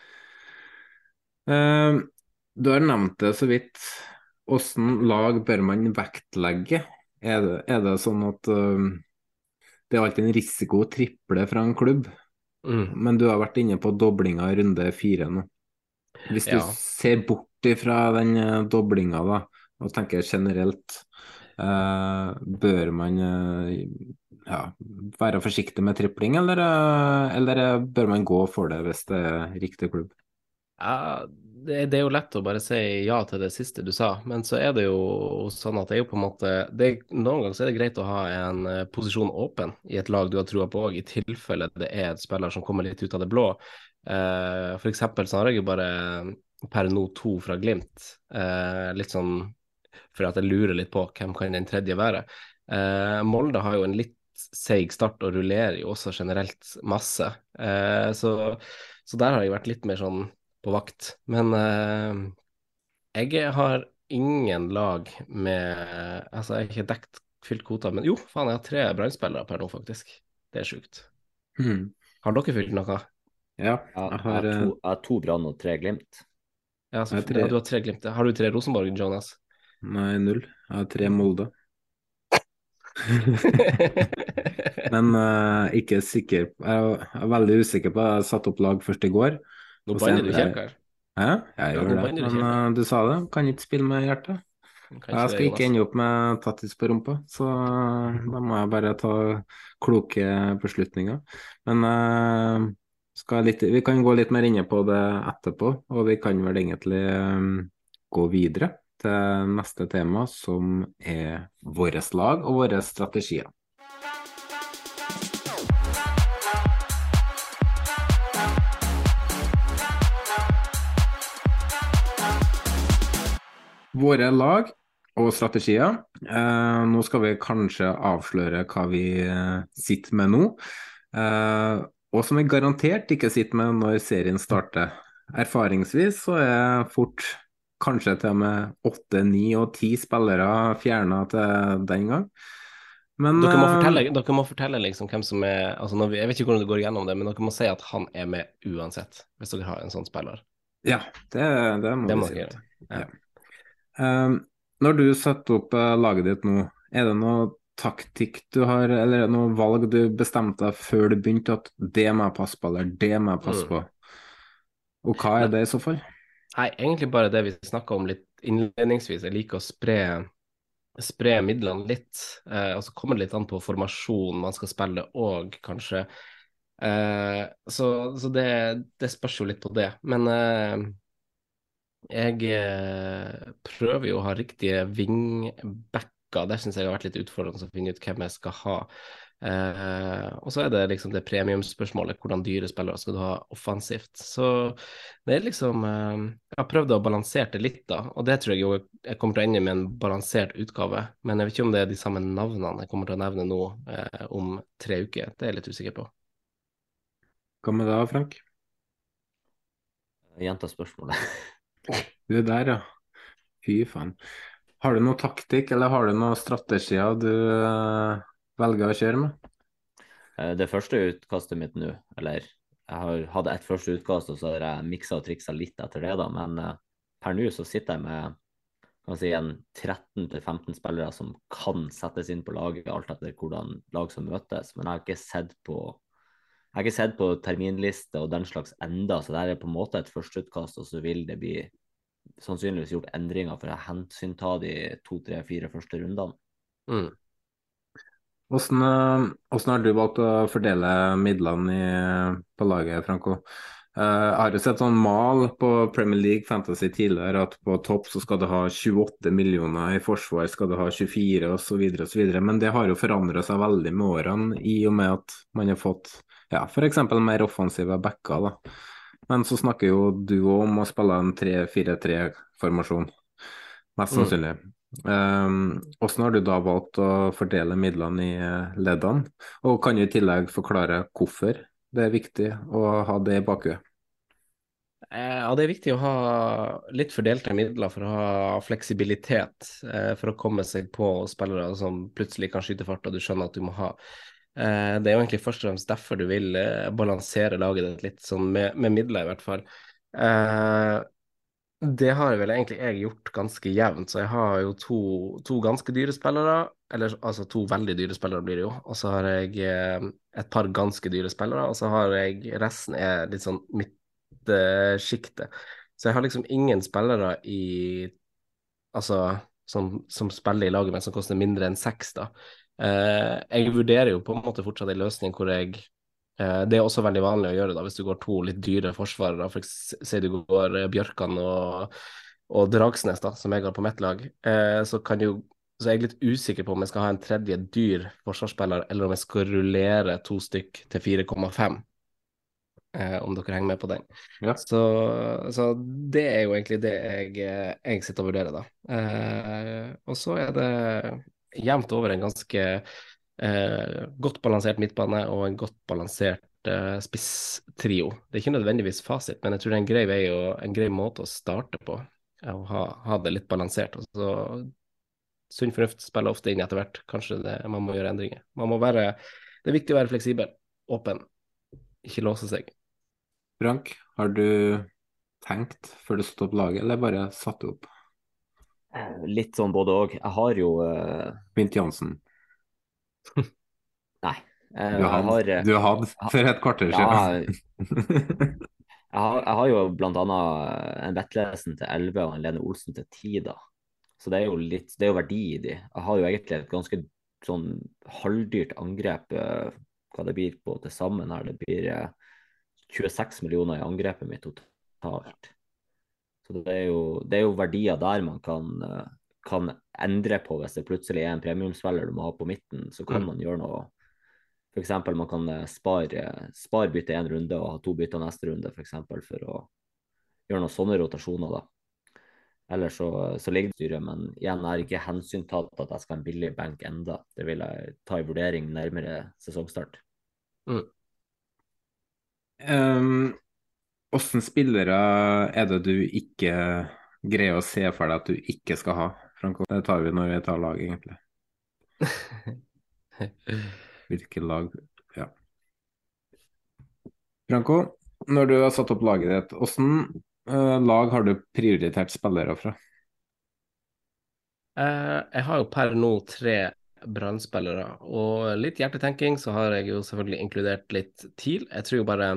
Du har nevnt det så vidt. Hvordan lag bør man vektlegge? Er det sånn at det er alltid en risiko å triple fra en klubb, men du har vært inne på doblinga i runde 4 nå. Hvis du ser bort fra den doblinga da, og tenker generelt, bør man være forsiktig med tripling, eller bør man gå for det hvis det er riktig klubb? Ja, det er jo lett å bare si ja til det siste du sa, men så er det jo sånn at det er jo på en måte noen ganger så er det greit å ha en posisjon åpen i et lag du har trua på, i tilfelle det er et spiller som kommer litt ut av det blå. For eksempel så har jeg jo bare per nå 2 fra Glimt, litt sånn for at jeg lurer litt på hvem kan den tredje være. Molde har jo en litt seig start og rullerer jo også generelt masse, så der har jeg vært litt mer sånn på vakt. Men jeg har ingen lag med altså jeg har ikke dekt fylt kvota, men jo, faen, jeg har 3 Brann-spillere per nå, faktisk. Det er sjukt. Har dere fylt noe? Ja, jeg har 2 Brann og 3 Glimt. Ja, du har 3 Glimt. Har du 3 Rosenborg, Jonas? Nei, 0. Jeg har 3 Molde. Men ikke sikker. Jeg er veldig usikker på. Jeg satt opp lag først i går. Nå banner du kjekker. Hæ? Jeg gjør det, men du sa det. Kan ikke spille med hjertet. Jeg skal ikke ende opp med tattis på rumpa, så da må jeg bare ta kloke beslutninger. Men vi kan gå litt mer inne på det etterpå, og vi kan vel egentlig gå videre til neste tema, som er våres lag og våre strategier. Våre lag og strategier. Nå skal vi kanskje avsløre hva vi sitter med nå. og som jeg garantert ikke sitter med når serien starter. Erfaringsvis så er fort kanskje til og med 8, 9 og 10 spillere fjernet til den gang. Men Dere må fortelle liksom hvem som er altså jeg vet ikke hvordan du går igjennom det, men dere må si at han er med uansett, hvis dere har en sånn spiller. ja, det må Det vi må si. dere gjøre. Ja. Ja. Når du setter opp laget ditt nå, er det noe taktikk du har, eller noe valg du bestemte deg før du begynte at det må jeg passe på, eller det må jeg passe på? Og hva er det i så fall? Nei, egentlig bare det vi snakka om litt innledningsvis. Jeg liker å spre midlene litt, og så kommer det litt an på formasjon man skal spille òg, kanskje. Så det spørs jo litt på det. Men jeg prøver jo å ha riktige wingbacker. Det syns jeg har vært litt utfordrende å finne ut hvem jeg skal ha. Og så er det liksom det premiumspørsmålet, hvordan dyre spillere skal du ha offensivt. Så det er liksom jeg har prøvd å balansere det litt, da, og det tror jeg jo jeg kommer til å ende med en balansert utgave. Men jeg vet ikke om det er de samme navnene jeg kommer til å nevne nå om 3 uker. Det er jeg litt usikker på. Hva med deg, Frank? Gjenta spørsmålet. Du er der, ja. Fy faen. Har du noe taktikk, eller har du noen strategier du velger å kjøre med? Det første utkastet mitt nå, eller jeg har hatt et første utkast, og så har jeg miksa og triksa litt etter det, da, men per nå så sitter jeg med kan si, en 13-15 spillere som kan settes inn på laget, alt etter hvordan lag som møtes, men jeg har ikke sett på terminliste og den slags enda, så det er på en måte et førsteutkast, og så vil det bli sannsynligvis gjort endringer for å hensynta de 2, 3, 4 første rundene. Mm. Hvordan har du valgt å fordele midlene på laget, Franco? Jeg har jo sett sånn mal på Premier League Fantasy tidligere, at på topp så skal du ha 28 millioner, i forsvar skal du ha 24 osv. Men det har jo forandret seg veldig med årene, i og med at man har fått f.eks. mer offensive backer, da. Men så snakker jo du om å spille en 3-4-3-formasjon, mest sannsynlig. Hvordan har du da valgt å fordele midlene i leddene? Og kan du i tillegg forklare hvorfor det er viktig å ha det i bakhuet? Ja, det er viktig å ha litt fordelte midler for å ha fleksibilitet, for å komme seg på spillere som plutselig kan skyte fart, og du skjønner at du må ha. Det er jo egentlig først og fremst derfor du vil balansere laget ditt litt, sånn med midler i hvert fall. Det har vel egentlig jeg gjort ganske jevnt, så jeg har jo to ganske dyre spillere, eller altså 2 veldig dyre spillere blir det jo, og så har jeg et par ganske dyre spillere, og så har jeg resten er litt sånn midtsjiktet. Så jeg har liksom ingen spillere altså, som spiller i laget, men som koster mindre enn 6 da. Jeg vurderer jo på en måte fortsatt en løsning hvor det er også veldig vanlig å gjøre da, hvis du går 2 litt dyre forsvarere, for si du går Bjørkan og Dragsnes da, som jeg har på mitt lag, så er jeg litt usikker på om jeg skal ha en tredje dyr forsvarsspiller, eller om jeg skal rullere 2 stykk til 4,5, om dere henger med på den. Ja. Så det er jo egentlig det jeg sitter og vurderer da. Og så er det jevnt over en ganske godt balansert midtbane og en godt balansert spisstrio. Det er ikke nødvendigvis fasit, men jeg tror det er en grei vei og en grei måte å starte på, å ha det litt balansert. Og så sunn fornuft spiller ofte inn etter hvert. Kanskje man må gjøre endringer. Det er viktig å være fleksibel, åpen, ikke låse seg. Frank, har du tenkt før du satte opp laget, eller bare satt opp? Litt sånn både og. Jeg har jo Bint Jansen. Nei. Du har hatt for et kvarter siden. Jeg har jo blant annet en Vettlesen til 11 og en Lene Olsen til 10 da. Så det er jo verdi i de. Jeg har jo egentlig et ganske sånn halvdyrt angrep, hva det blir på til sammen her. Det blir 26 millioner i angrepet mitt totalt. Så det er jo verdier der man kan endre på hvis det plutselig er en premiumsvelger du må ha på midten, så kan man gjøre noe. For eksempel man kan spare bytte 1 runde og ha 2 bytter neste runde, for eksempel, for å gjøre noen sånne rotasjoner da. Eller så ligger det styret, men igjen er ikke hensyn tatt at jeg skal ha en billig bank enda. Det vil jeg ta i vurdering nærmere sesongstart. Hvordan spillere er det du ikke greier å se for deg at du ikke skal ha, Franco? Det tar vi når vi tar lag, egentlig. Hvilke lag? Ja. Franco, når du har satt opp laget ditt, hvordan lag har du prioritert spillere fra? Jeg har jo per nå 3 brannspillere, og litt hjertetenking så har jeg jo selvfølgelig inkludert litt TIL. Jeg tror jo bare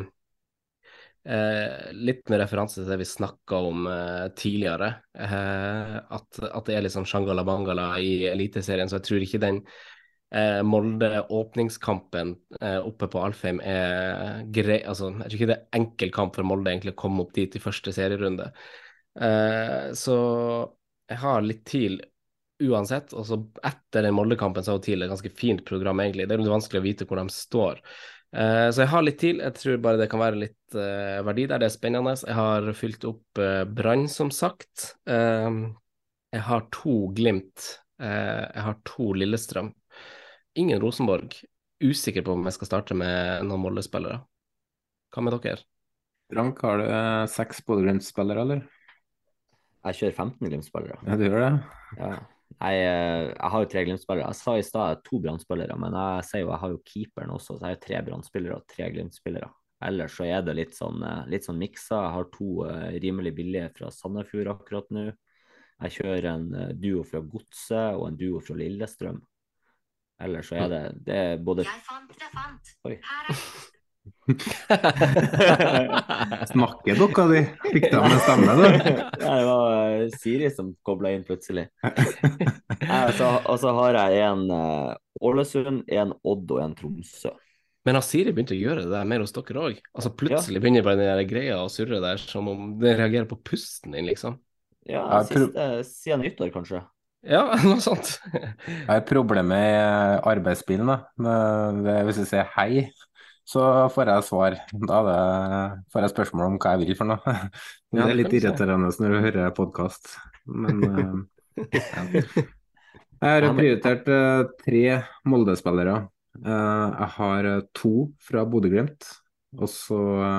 litt med referanse til det vi snakket om tidligere, at det er litt sånn shangala-bangala i Eliteserien, så jeg tror ikke den Molde-åpningskampen oppe på Alfheim er grei, altså jeg tror ikke det er enkel kamp for Molde egentlig å komme opp dit i første serierunde. Så jeg har litt TIL uansett, og så etter den Molde-kampen så har TIL et ganske fint program egentlig. Det er litt vanskelig å vite hvor de står. Så jeg har litt TIL, jeg tror bare det kan være litt verdi der, det er spennende. Jeg har fylt opp Brann, som sagt. Jeg har 2 Glimt, jeg har 2 Lillestrøm. Ingen Rosenborg. Usikker på om jeg skal starte med noen Molde-spillere. Hva med dere? Frank, har du 6 Bodø-Glimt-spillere, eller? Jeg kjører 15 Glimt-spillere. Ja, du gjør det? Ja. Jeg har jo 3 Glimt-spillere. Jeg sa i stad 2 Brann-spillere, men jeg sier jo jeg har jo keeperen også, så jeg har 3 Brann-spillere og 3 Glimt-spillere. Ellers så er det litt sånn miksa. Jeg har 2 rimelig billige fra Sandefjord akkurat nå. Jeg kjører en duo fra Godset og en duo fra Lillestrøm. Ellers så er det er både Jeg fant. Oi. Her Snakker dere de? Fikk de med stemme, da? Ja, det var Siri som koblet inn plutselig. Og så har jeg en Ålesund, en Odd og en Tromsø. Men har Siri begynt å gjøre det der mer hos dere også? Altså plutselig begynner bare den der greia å surre der, som om det reagerer på pusten din, liksom. Ja, siden nyttår kanskje. Ja, noe sånt. Jeg har problemer med arbeidsbilen, da. Hvis jeg sier hei, så får jeg svar. Da får jeg spørsmål om hva jeg vil for noe. Det Ja, er litt kan du si. irriterende når du hører podkast. Men ja. Jeg har prioritert 3 Molde-spillere. Jeg har 2 fra Bodø-Glimt, og så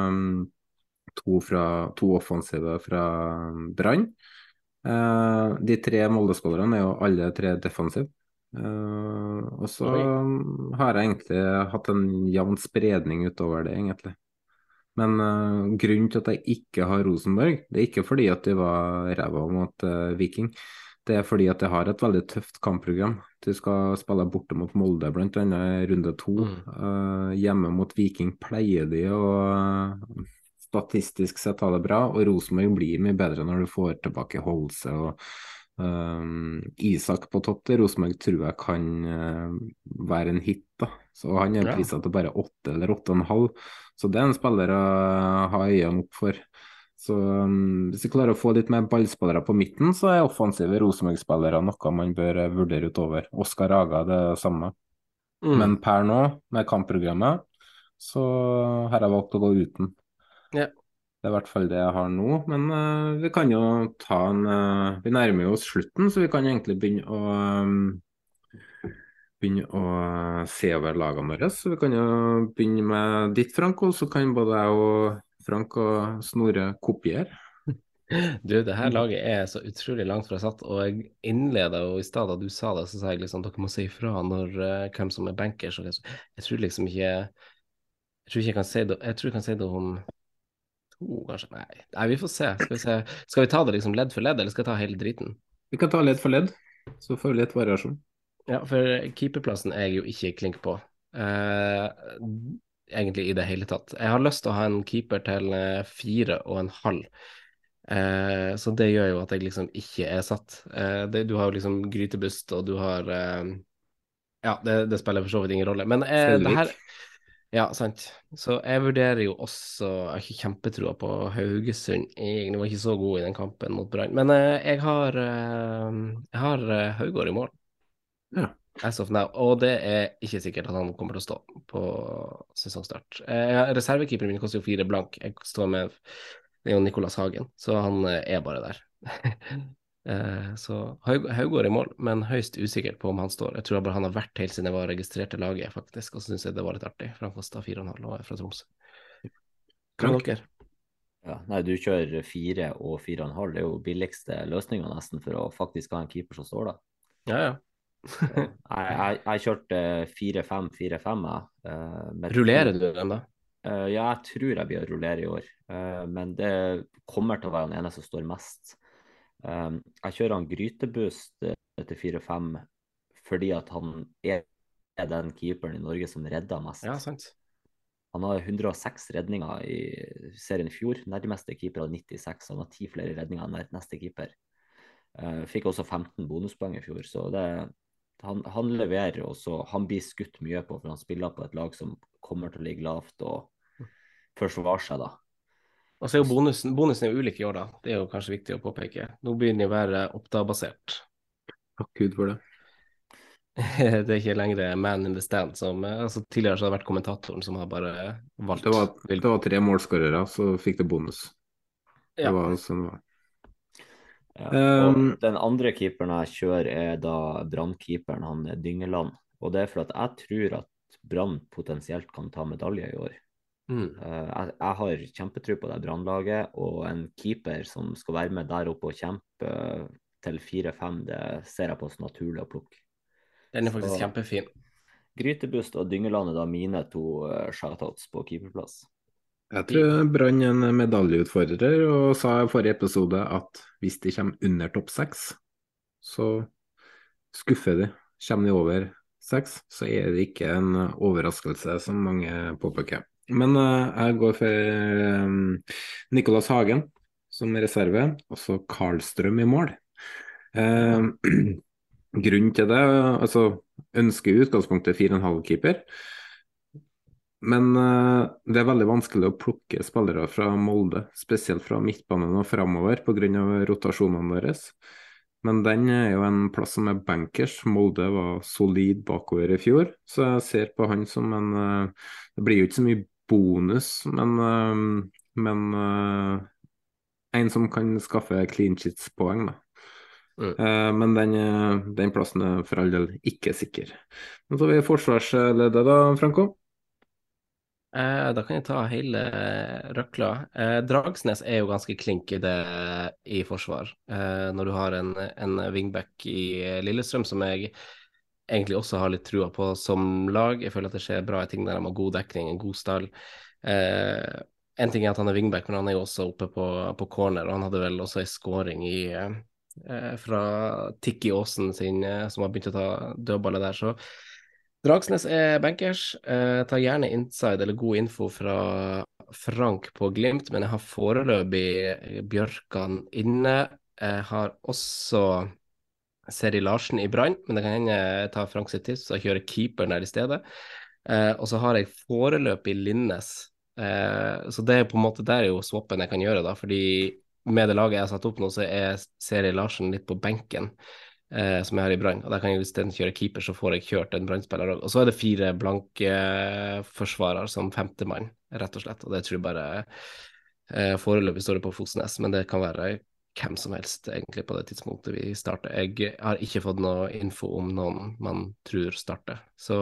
2 offensive fra Brann. De 3 Molde-spillerne er jo alle 3 defensive. Og så har jeg egentlig hatt en jevn spredning utover det, egentlig. Men grunnen til at jeg ikke har Rosenborg, det er ikke fordi at de var ræva mot Viking. Det er fordi at jeg har et veldig tøft kampprogram. Du skal spille borte mot Molde, blant annet i runde 2. Hjemme mot Viking pleier de å statistisk sett ha det bra, og Rosenborg blir mye bedre når du får tilbake Holse og Isak på topp. Det Rosenborg tror jeg kan være en hit, da. Så han er priset til bare 8 eller 8,5. Så det er en spiller å ha øynene opp for. Så hvis vi klarer å få litt mer ballspillere på midten, så er offensive Rosenborg-spillere noe man bør vurdere utover. Oskar Aga det er det samme. Men per nå, med kampprogrammet, så har jeg valgt å gå uten. Ja. Det er i hvert fall det jeg har nå, men vi kan jo ta vi nærmer oss slutten, så vi kan egentlig begynne å se over lagene våre. Så vi kan jo begynne med ditt, Franco, så kan både jeg og Frank og Snorre kopiere. Du, det her laget er så utrolig langt fra satt, og jeg innledet jo i stedet da du sa det, så sa jeg liksom dere må si ifra når hvem som er bankers. Jeg tror liksom ikke jeg kan si det, jeg tror jeg kan si det om 2, kanskje. Nei, vi får se. Skal vi ta det liksom ledd for ledd, eller skal jeg ta hele driten? Vi kan ta ledd for ledd, så får vi litt variasjon. Ja, for keeperplassen er jeg jo ikke klink på. Egentlig i det hele tatt. Jeg har lyst til å ha en keeper til 4,5. Så det gjør jo at jeg liksom ikke er satt. Du har jo liksom Grytebust, og du har ja, det spiller for så vidt ingen rolle. Men det her ja, sant. Så jeg vurderer jo også, jeg har ikke kjempetroa på Haugesund. Jeg var ikke så god i den kampen mot Brann. Men jeg har Haugård i mål. Ja. As of now. Og det er ikke sikkert at han kommer til å stå på sesongstart. Reservekeeperen min koster jo 4 blank. Jeg står med det er jo Nicolas Hagen, så han er bare der. Så Haugård i mål, men høyst usikkert på om han står. Jeg tror bare han har vært helt siden jeg var registrert til laget, faktisk. Og så synes jeg det var litt artig, for han kostet 4,5 og er fra Tromsø. Hva med Frank? dere? Ja, nei, du kjører 4 og 4,5. Det er jo billigste løsninga nesten for å faktisk ha en keeper som står der. Ja, ja. Så jeg kjørte 4-5, 4-5 med to. Rullerer du den, da? Ja, jeg tror jeg blir å rullere i år, men det kommer til å være den ene som står mest. Jeg kjører han Grytebust til 4-5 fordi at han er den keeperen i Norge som redder mest. Ja, sant. Han har 106 redninger i serien i fjor. Nærmeste keeper har 96. Han har 10 flere redninger enn neste keeper. Fikk også 15 bonuspoeng i fjor, så han leverer, og så han blir skutt mye på, for han spiller på et lag som kommer til å ligge lavt og forsvare seg, da. Og så er jo bonusen er ulik i år, da. Det er jo kanskje viktig å påpeke. Nå begynner det å være Oppda-basert. Takk Gud for det. Det er ikke lenger man in the stand som altså tidligere så har det vært kommentatoren som har bare valgt. Det var 3 målskårere, så fikk det bonus. Det Ja. var sånn det var. Ja. Og den andre keeperen jeg kjører, er da Brann-keeperen, han Dyngeland. Og det er for at jeg tror at Brann potensielt kan ta medalje i år. Jeg har kjempetro på det Brann-laget, og en keeper som skal være med der oppe og kjempe til 4-5, det ser jeg på som naturlig å plukke. Den er faktisk kjempefin. Grytebust og Dyngeland er da mine 2 shoutouts på keeperplass. Jeg tror Brann er en medaljeutfordrer, og sa i forrige episode at hvis de kommer under topp 6, så skuffer de. Kommer de over 6, så er det ikke en overraskelse, som mange påpeker. Men jeg går for Nicolas Hagen som reserve, og så Karlstrøm i mål. Grunnen til det, altså ønsker i utgangspunktet 4,5-keeper, men det er veldig vanskelig å plukke spillere fra Molde, spesielt fra midtbanen og fremover på grunn av rotasjonene deres. Men den er jo en plass som er bankers. Molde var solid bakover i fjor, så jeg ser på han som en det blir jo ikke så mye bonus, men en som kan skaffe clean sheets-poeng, da. Men den plassen er for all del ikke sikker. Men så har vi forsvarsleddet da, Franco? Da kan jeg ta hele røkla. Dragsnes er jo ganske klink i det i forsvar. Når du har en wingback i Lillestrøm som jeg egentlig også har litt trua på som lag. Jeg føler at det skjer bra ting der, de har god dekning, en god stall. En ting er at han er wingback, men han er jo også oppe på corner, og han hadde vel også en scoring fra Tikki Aasen sin, som har begynt å ta dødballer der, så Dragsnes er bankers. Tar gjerne inside eller god info fra Frank på Glimt, men jeg har foreløpig Bjørkan inne. Jeg har også Seri Larsen i Brann, men det kan hende jeg tar Frank sitt tips og kjører keeperen der i stedet. Og så har jeg foreløpig Linnes. Så det er på en måte der er jo swappen jeg kan gjøre, da, fordi med det laget jeg har satt opp nå, så er Seri Larsen litt på benken. Som jeg har i Brann, og der kan jeg hvis den kjører keeper, så får jeg kjørt en Brann-spiller òg. Og så er det 4 blanke forsvarere som 5. mann, rett og slett. Og det tror jeg bare foreløpig står det på Fosnes, men det kan være hvem som helst egentlig på det tidspunktet vi starter. Jeg har ikke fått noe info om noen man tror starter. Så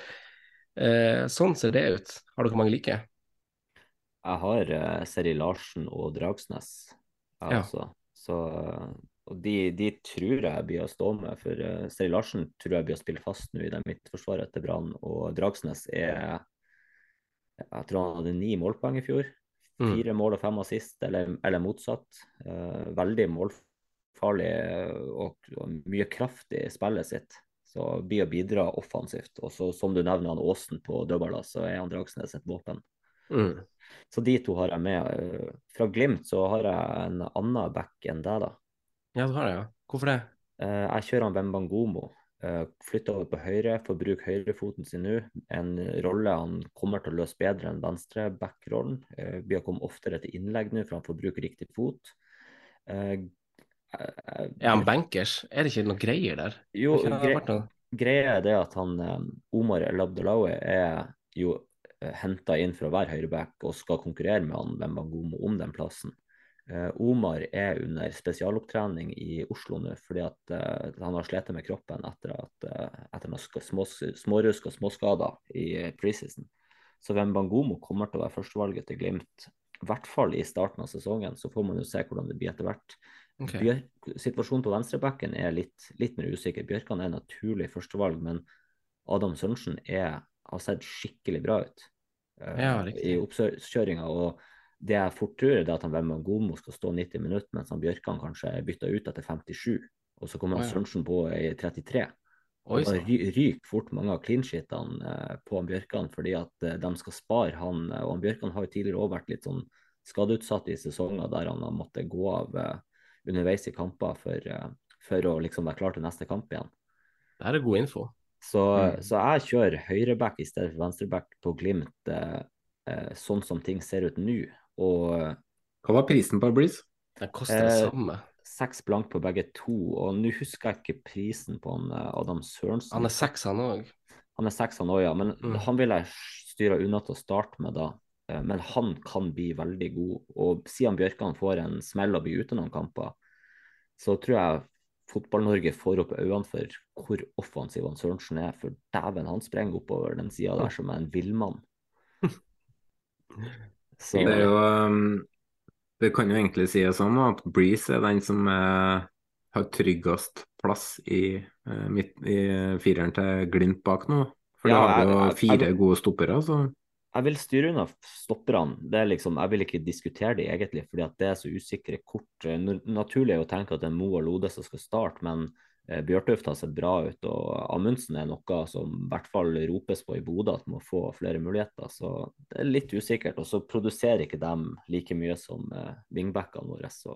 sånn ser det ut. Har dere mange like? Jeg har Seri Larsen og Dragsnes, Ja. altså. Så og de tror jeg blir å stå med, for Seri Larsen tror jeg blir å spille fast nå i det midtforsvaret etter Brann, og Dragsnes jeg tror han hadde 9 målpoeng i fjor. 4 mål og 5 assist, eller motsatt. Veldig målfarlig og mye kraft i spillet sitt. Så blir å bidra offensivt. Og så som du nevner han Aasen på dødballer, så er han Dragsnes et våpen. Så de 2 har jeg med. Fra Glimt så har jeg en annen back enn deg, da. Ja, du har det, ja. Hvorfor det? Jeg kjører han Wembangomo. Flytter over på høyre, får bruke høyrefoten sin nå. En rolle han kommer til å løse bedre enn venstre back-rollen. Blir å komme oftere til innlegg nå, for han får bruke riktig fot. Er han bankers? Er det ikke noe greier der? Jo, greia er det at han Omar El Abdellaoui er jo henta inn for å være høyreback og skal konkurrere med han Wembangomo om den plassen. Omar er under spesialopptrening i Oslo nå, fordi at han har slitt med kroppen etter noen smårusk og småskader i preseason. Så Wembangomo kommer til å være førstevalget til Glimt I hvert fall i starten av sesongen, så får man jo se hvordan det blir etter hvert. Ok. Situasjonen på venstrebacken er litt mer usikker. Bjørkan er naturlig førstevalg, men Adam Sørensen har sett skikkelig bra ut Ja, i riktig. oppkjøringa. Og det jeg fort tror, er at han Wembangomo skal stå 90 minutter, mens han Bjørkan kanskje er bytta ut etter 57, og så kommer Å, han ja. Sørensen på i 33. Oi, Og da sann. ryker fort mange av clean-sheetene på han Bjørkan, fordi at de skal spare han. Og han Bjørkan har jo tidligere også vært litt sånn skadeutsatt i sesonger der han har måttet gå av underveis i kamper for å liksom være klar til neste kamp igjen. Det her er god info. Så jeg kjører høyreback i stedet for venstreback på Glimt, sånn som ting ser ut nå. Og Hva var prisen på Breeze? Den koster det samme. 6 blank på begge to, og nå husker jeg ikke prisen på han Adam Sørensen. Han er 6, han òg. Han er 6, han også, ja, men han vil jeg styre unna til å starte med da. Men han kan bli veldig god, og siden Bjørkan får en smell og blir ute noen kamper, så tror jeg Fotball-Norge får opp øynene for hvor offensiv han Sørensen er, for dæven, han sprenger oppover den siden der som en villmann. Så Det er jo Det kan jo egentlig sies sånn at Breeze er den som har tryggest plass i fireren til Glimt bak nå. For Ja, det har jo jeg- 4 gode stoppere, så jeg vil styre unna stopperne. Det er liksom, jeg vil ikke diskutere det egentlig, fordi at det er så usikre kort. Naturlig er å tenke at det er Mo og Lode som skal starte, men Bjørtuft har sett bra ut, og Amundsen er noe som i hvert fall ropes på i Bodø, at må få flere muligheter. Så det er litt usikkert, og så produserer ikke de like mye som wingbackene våre. Så.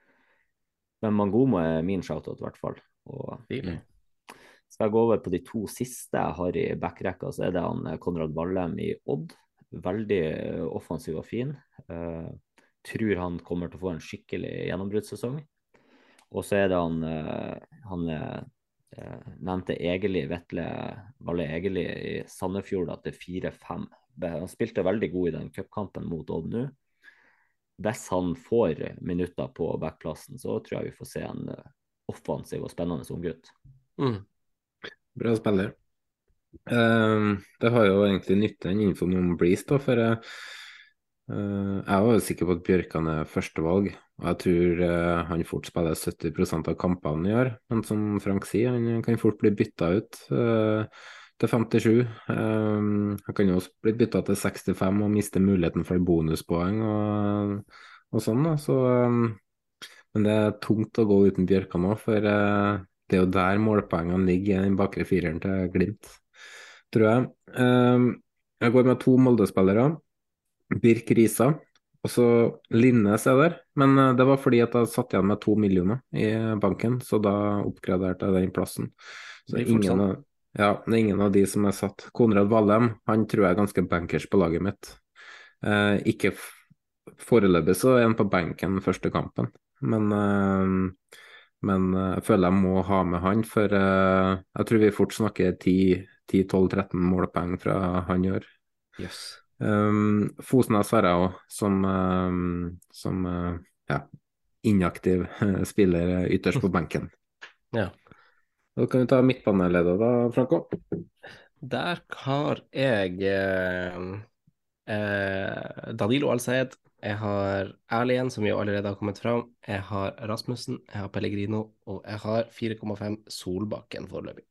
Men Mangomo er min shoutout i hvert fall. Og Stilig. skal jeg gå over på de 2 siste jeg har i backrekka, så er det han Konrad Vallem i Odd. Veldig offensiv og fin. Tror han kommer til å få en skikkelig gjennombruddssesong. Og så er det han nevnte Egeli, Vetle Valle Egeli i Sandefjord, at det er 4-5. Han spilte veldig god i den cupkampen mot Odd nå. Hvis han får minutter på backplassen, så tror jeg vi får se en offensiv og spennende unggutt. bra spiller. Det har jo egentlig nyttet den infoen om Breeze, da, for jeg var jo sikker på at Bjørkan er førstevalg, og jeg tror han fort spiller 70% av kampene i år, men som Frank sier, han kan fort bli bytta ut til 57. Han kan jo også bli bytta til 65 og miste muligheten for bonuspoeng og sånn, da. Så, men det er tungt å gå uten Bjørkan nå, for det er jo der målpoengene ligger i den bakre fireren til Glimt, tror jeg. Jeg går med 2 Molde-spillere. Birk Risa, og så Linnes er der, men det var fordi at jeg satt igjen med 2 millioner i banken, så da oppgraderte jeg den plassen. Så Det blir fort sånn. det er ingen av de som er satt. Konrad Vallem, han tror jeg er ganske bankers på laget mitt. Ikke foreløpig så er han på benken første kampen, men jeg føler jeg må ha med han, for jeg tror vi fort snakker 10-12-13 målpoeng fra han i år. Yes. Fosnes har jeg også, som inaktiv spiller ytterst på benken. Ja. Da kan vi ta midtbaneleddet da, Franco. Der har jeg Danilo Alceid. Jeg har Erlien, som jo allerede har kommet fram. Jeg har Rasmussen, jeg har Pellegrino, og jeg har 4,5 Solbakken foreløpig.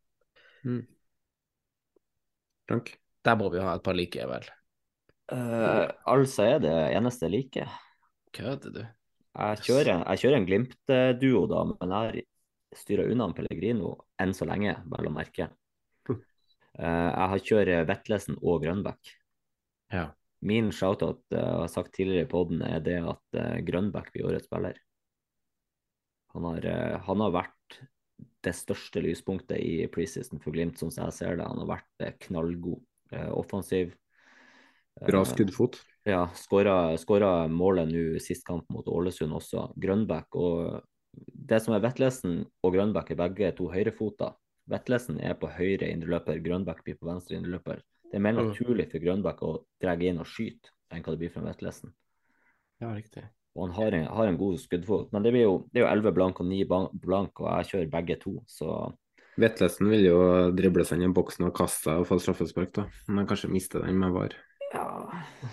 Frank? Der må vi ha et par like, vel. Altså er det eneste jeg liker. Kødder du? Jeg kjører en Glimt-duo da, men jeg styrer unna Pellegrino enn så lenge, vel å merke. Jeg kjører Vetlesen og Grønbæk. Ja. Min shoutout, jeg har sagt tidligere i podden, er det at Grønbæk blir årets spiller. Han har vært det største lyspunktet i preseason for Glimt, som jeg ser det. Han har vært knallgod, offensiv. Bra skuddfot. Ja, skåra målet nå sist kamp mot Ålesund også. Grønbæk, og det som er Vetlesen og Grønbæk er begge to høyrefota. Vetlesen er på høyre indreløper, Grønbæk blir på venstre indreløper. Det er mer naturlig for Grønbæk å dra inn og skyte enn hva det blir fra Vetlesen. Ja, riktig. Og han har en god skuddfot, men det er jo 11 blank og 9 blank, og jeg kjører begge to, så Vetlesen vil jo drible seg inn i boksen og kaste seg og få straffespark, da. Men kanskje miste den med VAR. ja.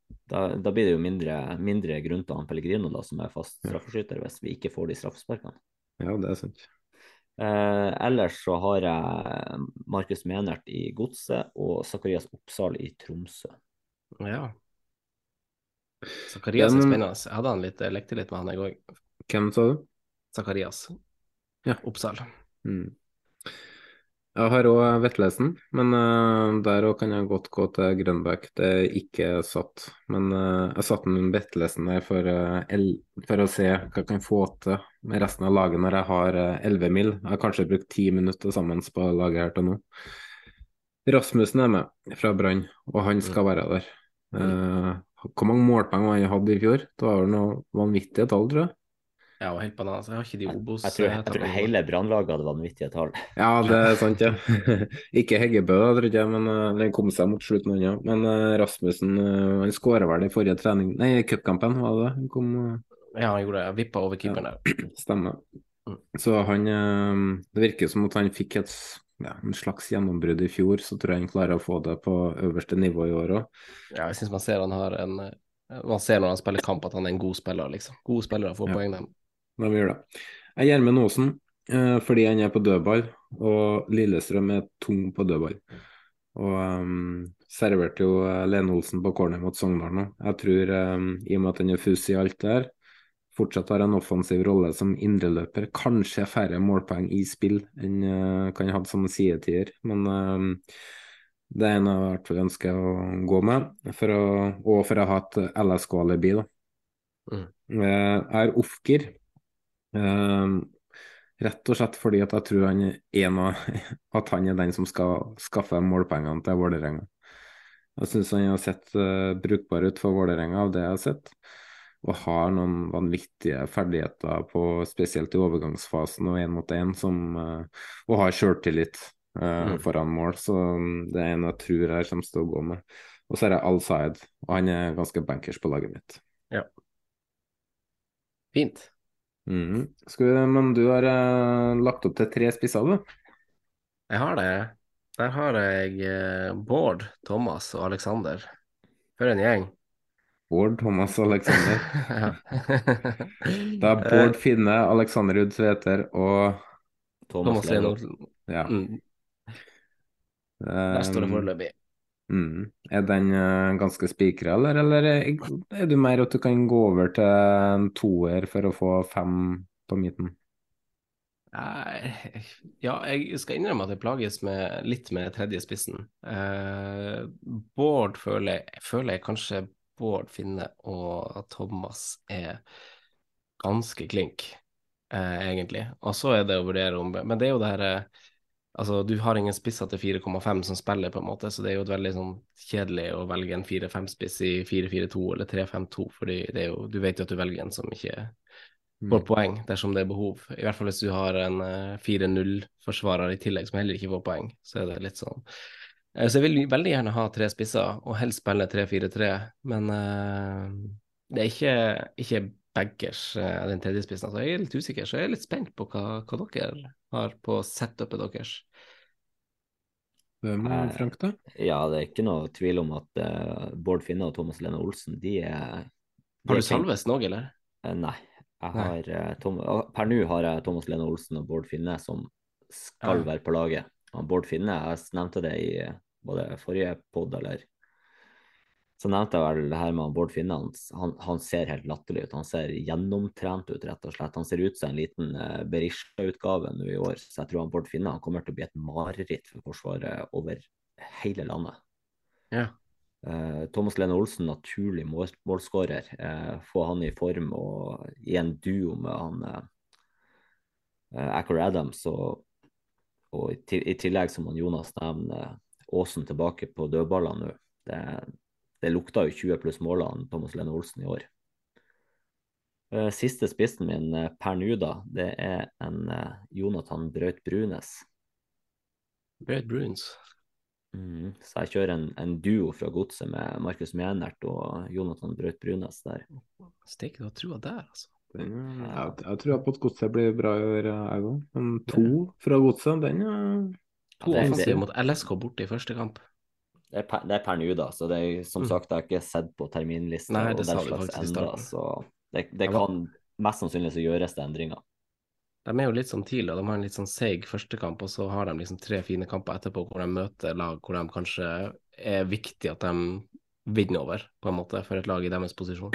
Da blir det jo mindre grunn til han Pellegrino da, som er fast straffeskytter, hvis vi ikke får de straffesparkene. Ja, det er sant. Ellers så har jeg Markus Menert i Godset og Zakarias Oppsal i Tromsø. Ja. Det Zakarias er er noen... spennende. Jeg hadde lekte litt med han i går. Hvem sa du? Zakarias Ja. Oppsal. Mm. Jeg har også Vetlesen, men der også kan jeg godt gå til Grønbæk. Det er ikke satt. Men jeg satte en Vetlesen der for å se hva jeg kan få til med resten av laget når jeg har 11 mil. Jeg har kanskje brukt 10 minutter sammen på laget her til nå. Rasmussen er med fra Brann, og han skal være der. Hvor mange målpoeng han hadde i fjor? Det var noe vanvittige tall, tror jeg. Ja, og helt bananas. Jeg har ikke de Jeg tror hele brannlaget hadde vanvittige tall. Ja, det er sant, ja. Ikke Heggebø, da, tror jeg, men den kom seg mot slutten. Ja. Men Rasmussen han skåret vel i forrige trening. Nei, cupkampen, var det det? Han kom, Ja, han gjorde det. Jeg vippa over keeperen der. Stemmer. Så han det virker som at han fikk en slags gjennombrudd i fjor, så tror jeg han klarer å få det på øverste nivå i år òg. Ja, jeg syns man ser man ser når han spiller kamp at han er en god spiller, liksom. Gode spillere får poeng, dem. De gjør det. Jeg gir med Nåsen fordi han er på dødball, og Lillestrøm er tung på dødball. Og serverte jo Lene Olsen på corner mot Sogndal nå. Jeg tror, i og med at han er fuss i alt der, fortsatt har en offensiv rolle som indreløper. Kanskje færre målpoeng i spill enn kan ha som sidetier, men det er en jeg i hvert fall ønsker å gå med, og for å ha et LSK-alibi, da. Jeg er Ofker. Rett og slett fordi at jeg tror at han er den som skal skaffe målpengene til Vålerenga. Jeg synes han har sett brukbar ut for Vålerenga av det jeg har sett, og har noen vanvittige ferdigheter spesielt i overgangsfasen og 1-mot-1 og har selvtillit foran mål, så det er en jeg tror jeg kommer til å gå med. Og så er det Al-Saed, og han er ganske bankers på laget mitt. Ja. Fint. Men du har lagt opp til 3 spisser, du? Jeg har det. Der har jeg Bård, Thomas og Alexander. For en gjeng. Bård, Thomas og Alexander. Ja. Da er Bård Finne, Alexander Ruud Tveter og Thomas Lene Olsen. Ja. Der står det foreløpig. Er den ganske spikret, eller er du mer at du kan gå over til en 2-er for å få 5 på midten? Ja, jeg skal innrømme at jeg plages litt med tredje spissen. Bård føler jeg kanskje Bård Finne og Thomas er ganske klink, egentlig. Og så er det å vurdere om... Men det er jo det her... Altså, du har ingen spisser til 4,5 som spiller, på en måte, så det er jo et veldig sånn kjedelig å velge en 4-5-spiss i 4-4-2 eller 3-5-2, fordi det er jo, du vet jo at du velger en som ikke får poeng dersom det er behov. I hvert fall hvis du har en 4-0-forsvarer i tillegg som heller ikke får poeng, så er det litt sånn. Så jeg vil veldig gjerne ha 3 spisser, og helst spille 3-4-3, men det er ikke baggers, den tredje spissen. Altså, jeg er litt usikker, så jeg er litt spent på hva dere har på setupet deres. Hvem er Frank, da? Ja, det er ikke noe tvil om at Bård Finne og Thomas Lene Olsen, de er... Har du Salvesen òg, eller? Nei. Per nå har jeg Thomas Lene Olsen og Bård Finne som skal være på laget. Og Bård Finne, jeg nevnte det i både forrige podd eller... Så nevnte jeg vel det her med Bård Finne, han ser helt latterlig ut. Han ser gjennomtrent ut, rett og slett. Han ser ut som en liten Berisha-utgave nå i år, så jeg tror Bård Finne kommer til å bli et mareritt for forsvaret over hele landet. Ja. Thomas Lene Olsen, naturlig målskårer. Få han i form og i en duo med han Acker Adams, og i tillegg som han Jonas nevner, Åsen tilbake på dødballene nå. Det lukta jo 20 pluss mål av Thomas Lene Olsen i år. Siste spissen min per nå da, det er en Jonathan Braut Brunes. Braut Brunes? Så jeg kjører en duo fra Godset med Markus Menert og Jonathan Braut Brunes der. Stikk, du har trua der, altså. Jeg tror at Godset blir bra i år, jeg også. Men 2 fra Godset, den er... 2 offensive mot LSK borte i første kamp. Det er per nå, da. Så det er som sagt, jeg har ikke sett på terminliste Nei, og det den sa du slags faktisk i enda, starten. så det Jeg var, kan mest sannsynlig så gjøres det endringer. de er jo litt sånn tidlig, og de har en litt sånn seig førstekamp, og så har de liksom 3 fine kamper etterpå hvor de møter lag hvor de kanskje er viktig at de vinner over, på en måte, for et lag i deres posisjon.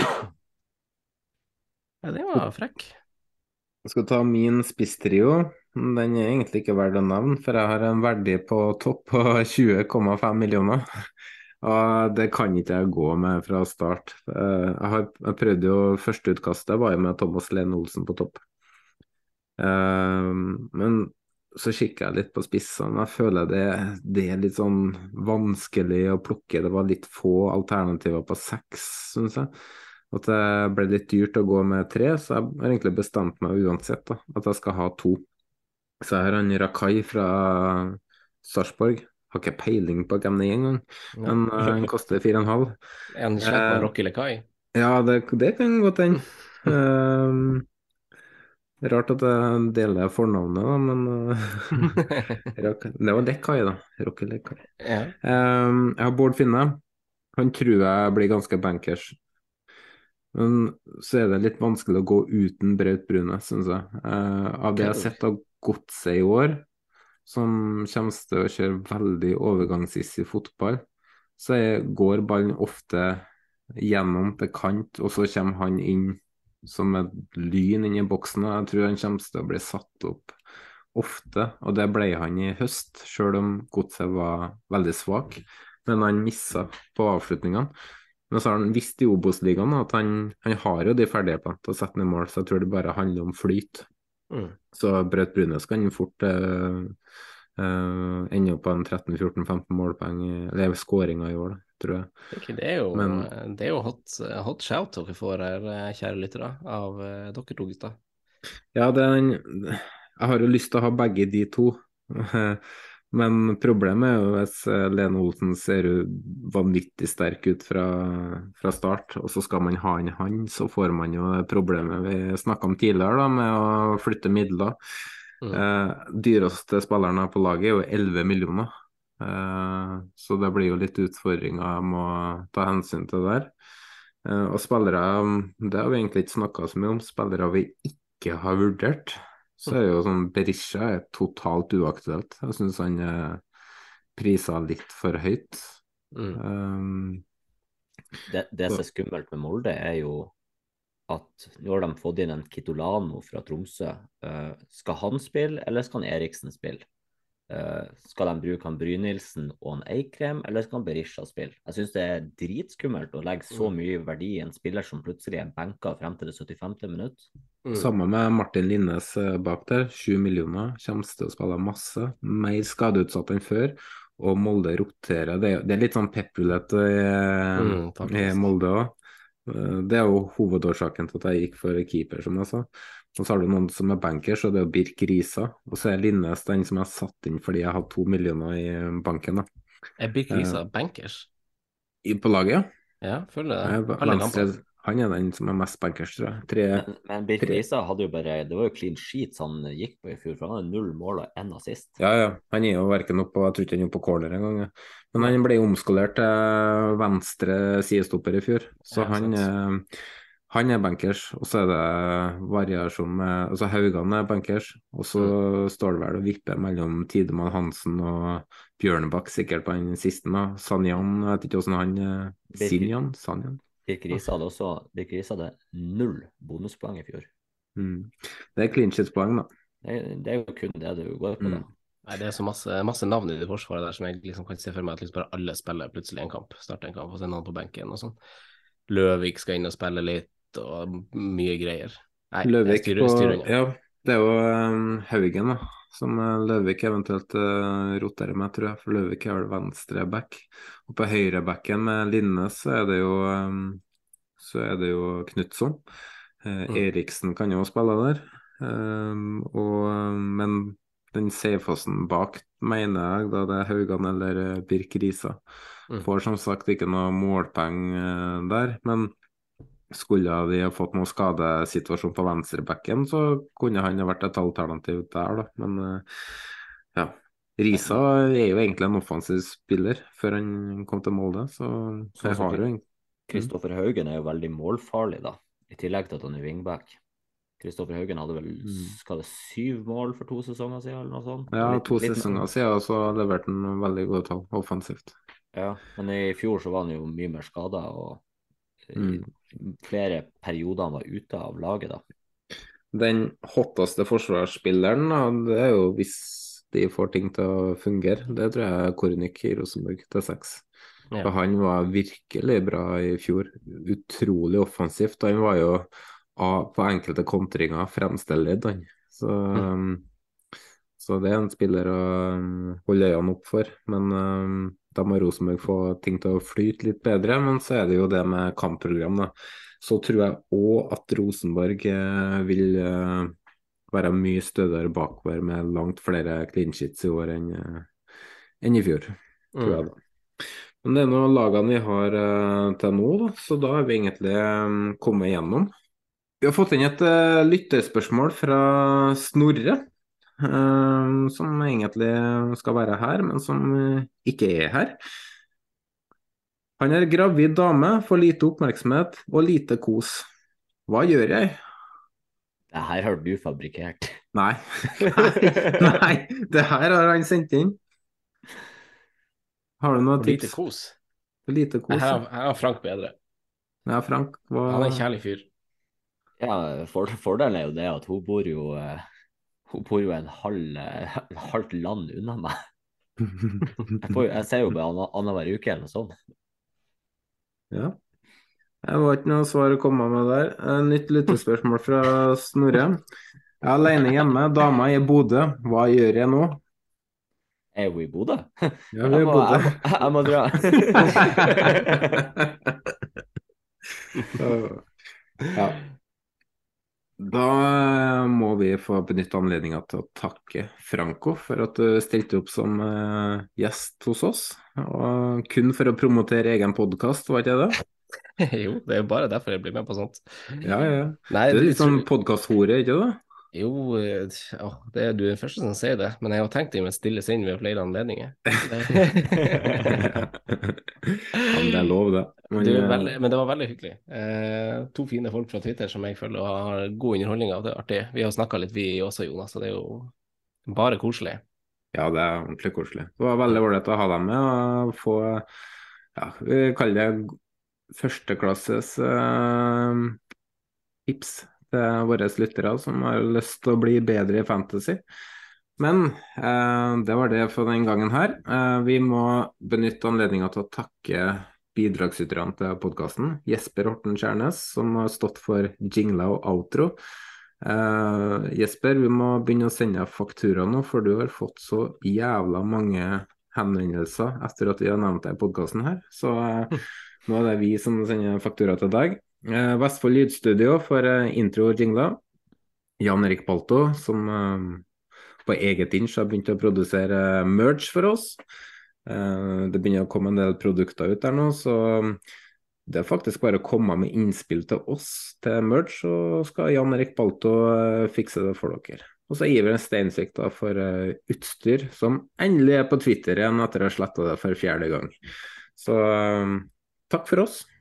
Ja, det var frekk. Jeg skal ta min spisstrio. Den er egentlig ikke verdt å nevne, for jeg har en verdi på topp på 20,5 millioner. Og det kan ikke jeg gå med fra start. Jeg prøvde jo førsteutkastet, var jo med Thomas Lene Olsen på topp. Men så kikker jeg litt på spissene. Jeg føler det er litt sånn vanskelig å plukke. Det var litt få alternativer på 6, synes jeg. At det ble litt dyrt å gå med 3, så jeg har egentlig bestemt meg uansett da, at jeg skal ha 2. Så jeg har han Rakai fra Sarpsborg. Har ikke peiling på hvem det er engang, men han koster 4,5. Er han slett på Rocky Lekai? Ja, det kan godt hende. Rart at jeg deler fornavnet, da, men det var Lekai, da. Rocky Lekai. Ja. Jeg har Bård Finne. Han tror jeg blir ganske bankers. Men så er det litt vanskelig å gå uten Braut Brune, synes jeg. Av det jeg har sett av Godset i år, som kommer til å kjøre veldig overgangshissig fotball, så går ballen ofte gjennom til kant, og så kommer han inn som et lyn inn i boksen. Jeg tror han kommer til å bli satt opp ofte, og det ble han i høst, selv om Godset var veldig svak. Men han misset på avslutningene. Men så har han visst i Obos-ligaen at han har jo de ferdighetene til å sette ned mål, så jeg tror det bare handler om flyt. Så Braut Brunes kan fort ende opp på en 13-14-15 målpoeng, eller skåringer i år, da, tror jeg. Det er jo hot shout dere får her, kjære lyttere, av dere to gutter. Ja, jeg har jo lyst til å ha begge de to. Men problemet er jo hvis Lene Olsen ser jo vanvittig sterk ut fra start, og så skal man ha en han, så får man jo problemet vi snakket om tidligere da, med å flytte midler. Dyreste spillerne på laget er jo 11 millioner, så det blir jo litt utfordringer jeg må ta hensyn til der. Og spillere, det har vi egentlig ikke snakket så mye om, spillere vi ikke har vurdert. Så er jo sånn Berisha er totalt uaktuelt. Jeg synes han er priset litt for høyt. Det som er skummelt med Molde, er jo at nå har de fått inn en Kitolano fra Tromsø. Skal han spille, eller skal han Eriksen spille? Skal de bruke han Brynildsen og en Eikrem, eller skal han Berisha spille? Jeg synes det er dritskummelt å legge så mye verdi i en spiller som plutselig er benka frem til det 75. minutt. Samme med Martin Linnes bak der, 7 millioner, kommer til å spille masse, mer skadeutsatt enn før, og Molde roterer. Det er litt sånn pepprulett i Molde også. Det er jo hovedårsaken til at jeg gikk for keeper, som jeg sa. Og så har du noen som er bankers, og det er Birk Risa. Og så er Linnes den som jeg har satt inn fordi jeg har 2 millioner i banken, da. Er Birk Risa bankers? På laget, ja. Ja, føler det. Alle kamper. Han er den som er mest bankers, tror jeg. Men Birk Risa hadde jo bare, det var jo clean sheets han gikk på i fjor, for han hadde 0 mål og 1 assist. Ja. Han er jo hverken oppe, jeg tror ikke han er oppe på corner en gang. Ja. Men han ble omskolert til venstre sidestopper i fjor, så han er bankers. Og så er det variasjon med, altså Haugan er bankers, og så står det vel å vippe mellom Tidemann Hansen og Bjørnebakk, sikkert på den siste. Sanjan, jeg vet ikke hvordan han Sanjan. Birk Risa hadde 0 bonuspoeng i fjor. Det er clean sheet-poeng, da. Det er jo kun det du går på, da. Nei, det er så masse navn i det forsvaret der som jeg liksom kan se for meg at liksom bare alle spiller plutselig en kamp, starter en kamp, og så er noen på benken og sånn. Løvik skal inn og spille litt, og mye greier. Nei, Løvik styrer unna. Ja, det er jo Haugen, da, som Løvik eventuelt roterer med, tror jeg, for Løvik er vel venstre back. Og på høyre backen med Linnes så er det jo Knutson. Eriksen kan jo spille der, men den safeåsen bak, mener jeg, da det er Haugan eller Birk Risa. Får som sagt ikke noe målpeng der, men skulle de ha fått noen skadesituasjon på venstrebacken, så kunne han ha vært et alternativ der, da. Men ja, Risa er jo egentlig en offensiv spiller før han kom til Molde, så Sånn jeg som har jo en... Kristoffer Haugen er jo veldig målfarlig, da, i tillegg til at han er wingback. Kristoffer Haugen hadde vel skal det 7 mål for 2 sesonger siden, eller noe sånt? Ja, Litt, 2 litt, sesonger siden, så leverte han veldig gode tall offensivt. ja, men i fjor så var han jo mye mer skada, og i flere perioder han var ute av laget, da. Den hotteste forsvarsspilleren, da, det er jo hvis de får ting til å fungere. Det tror jeg er Kornik i Rosenborg til 6. Ja. For han var virkelig bra i fjor. Utrolig offensivt. Han var jo på enkelte kontringer fremste ledd, han. Så det er en spiller å holde øynene opp for. Men da må Rosenborg få ting til å flyte litt bedre. Men så er det jo det med kampprogram, da. Så tror jeg òg at Rosenborg vil være mye stødigere bakover med langt flere clean sheets i år enn i fjor, tror jeg da. Men det er noen lagene vi har til nå, da, så da har vi egentlig kommet igjennom. Vi har fått inn et lyttespørsmål fra Snorre, som egentlig skal være her, men som ikke er her. Han er gravid dame, får lite oppmerksomhet og lite kos. Hva gjør jeg? Det her har du fabrikkert. Nei, nei, det her har han sendt inn. Har du noen Lite tips? kos. Lite kos. Her har Frank bedre. Ja, Frank, hva... Han er en kjærlig fyr. Ja, fordelen er jo det at hun bor jo en halvt land unna meg. Jeg ser jo bare annenhver uke eller noe sånt. Ja. Det var ikke noe svar å komme med der. Nytt lyttespørsmål fra Snorre. Jeg er alene hjemme, dama er i Bodø. Hva gjør jeg nå? Er hun i Bodø? Ja, vi er i Bodø. Jeg må dra. Ja. Da må vi få benytte anledningen til å takke Franco for at du stilte opp som gjest hos oss. Og kun for å promotere egen podcast, var ikke det? Jo, det er jo bare derfor jeg blir med på sånt. Ja, ja. Nei, Du er litt sånn podcasthore, ikke det? Jo, det er du den første som sier det, men jeg har tenkt i meg stille sinn ved flere anledninger. Ja, men det er lov, det. Men, Men det var veldig hyggelig. 2 fine folk fra Twitter som jeg føler har god underholdning av. Det er artig. Vi har snakket litt, vi også, Jonas, så det er jo bare koselig. ja, det er ordentlig koselig. Det var veldig ålreit å ha dem med og få, ja, vi kaller det førsteklasses tips til våre lyttere som har lyst til å bli bedre i fantasy. Men det var det for den gangen her. Vi må benytte anledningen til å takke bidragsyterne til podcasten. Jesper Horten Kjærnes, som har stått for jingla og outro. Jesper, vi må begynne å sende faktura nå, for du har fått så jævla mange henvendelser etter at vi har nevnt deg i podcasten her. Så nå er det vi som sender faktura til deg. Vestfold Lydstudio for intro og jingla. Jan Erik Balto, som på eget inch har begynt å produsere merch for oss. Det begynner å komme en del produkter ut der nå, så det er faktisk bare å komme med innspill til oss til merch, så skal Jan Erik Balto fikse det for dere. Og så Iver Steinsvik da for utstyr, som endelig er på Twitter igjen etter å ha slettet det for 4. gang. Så takk for oss.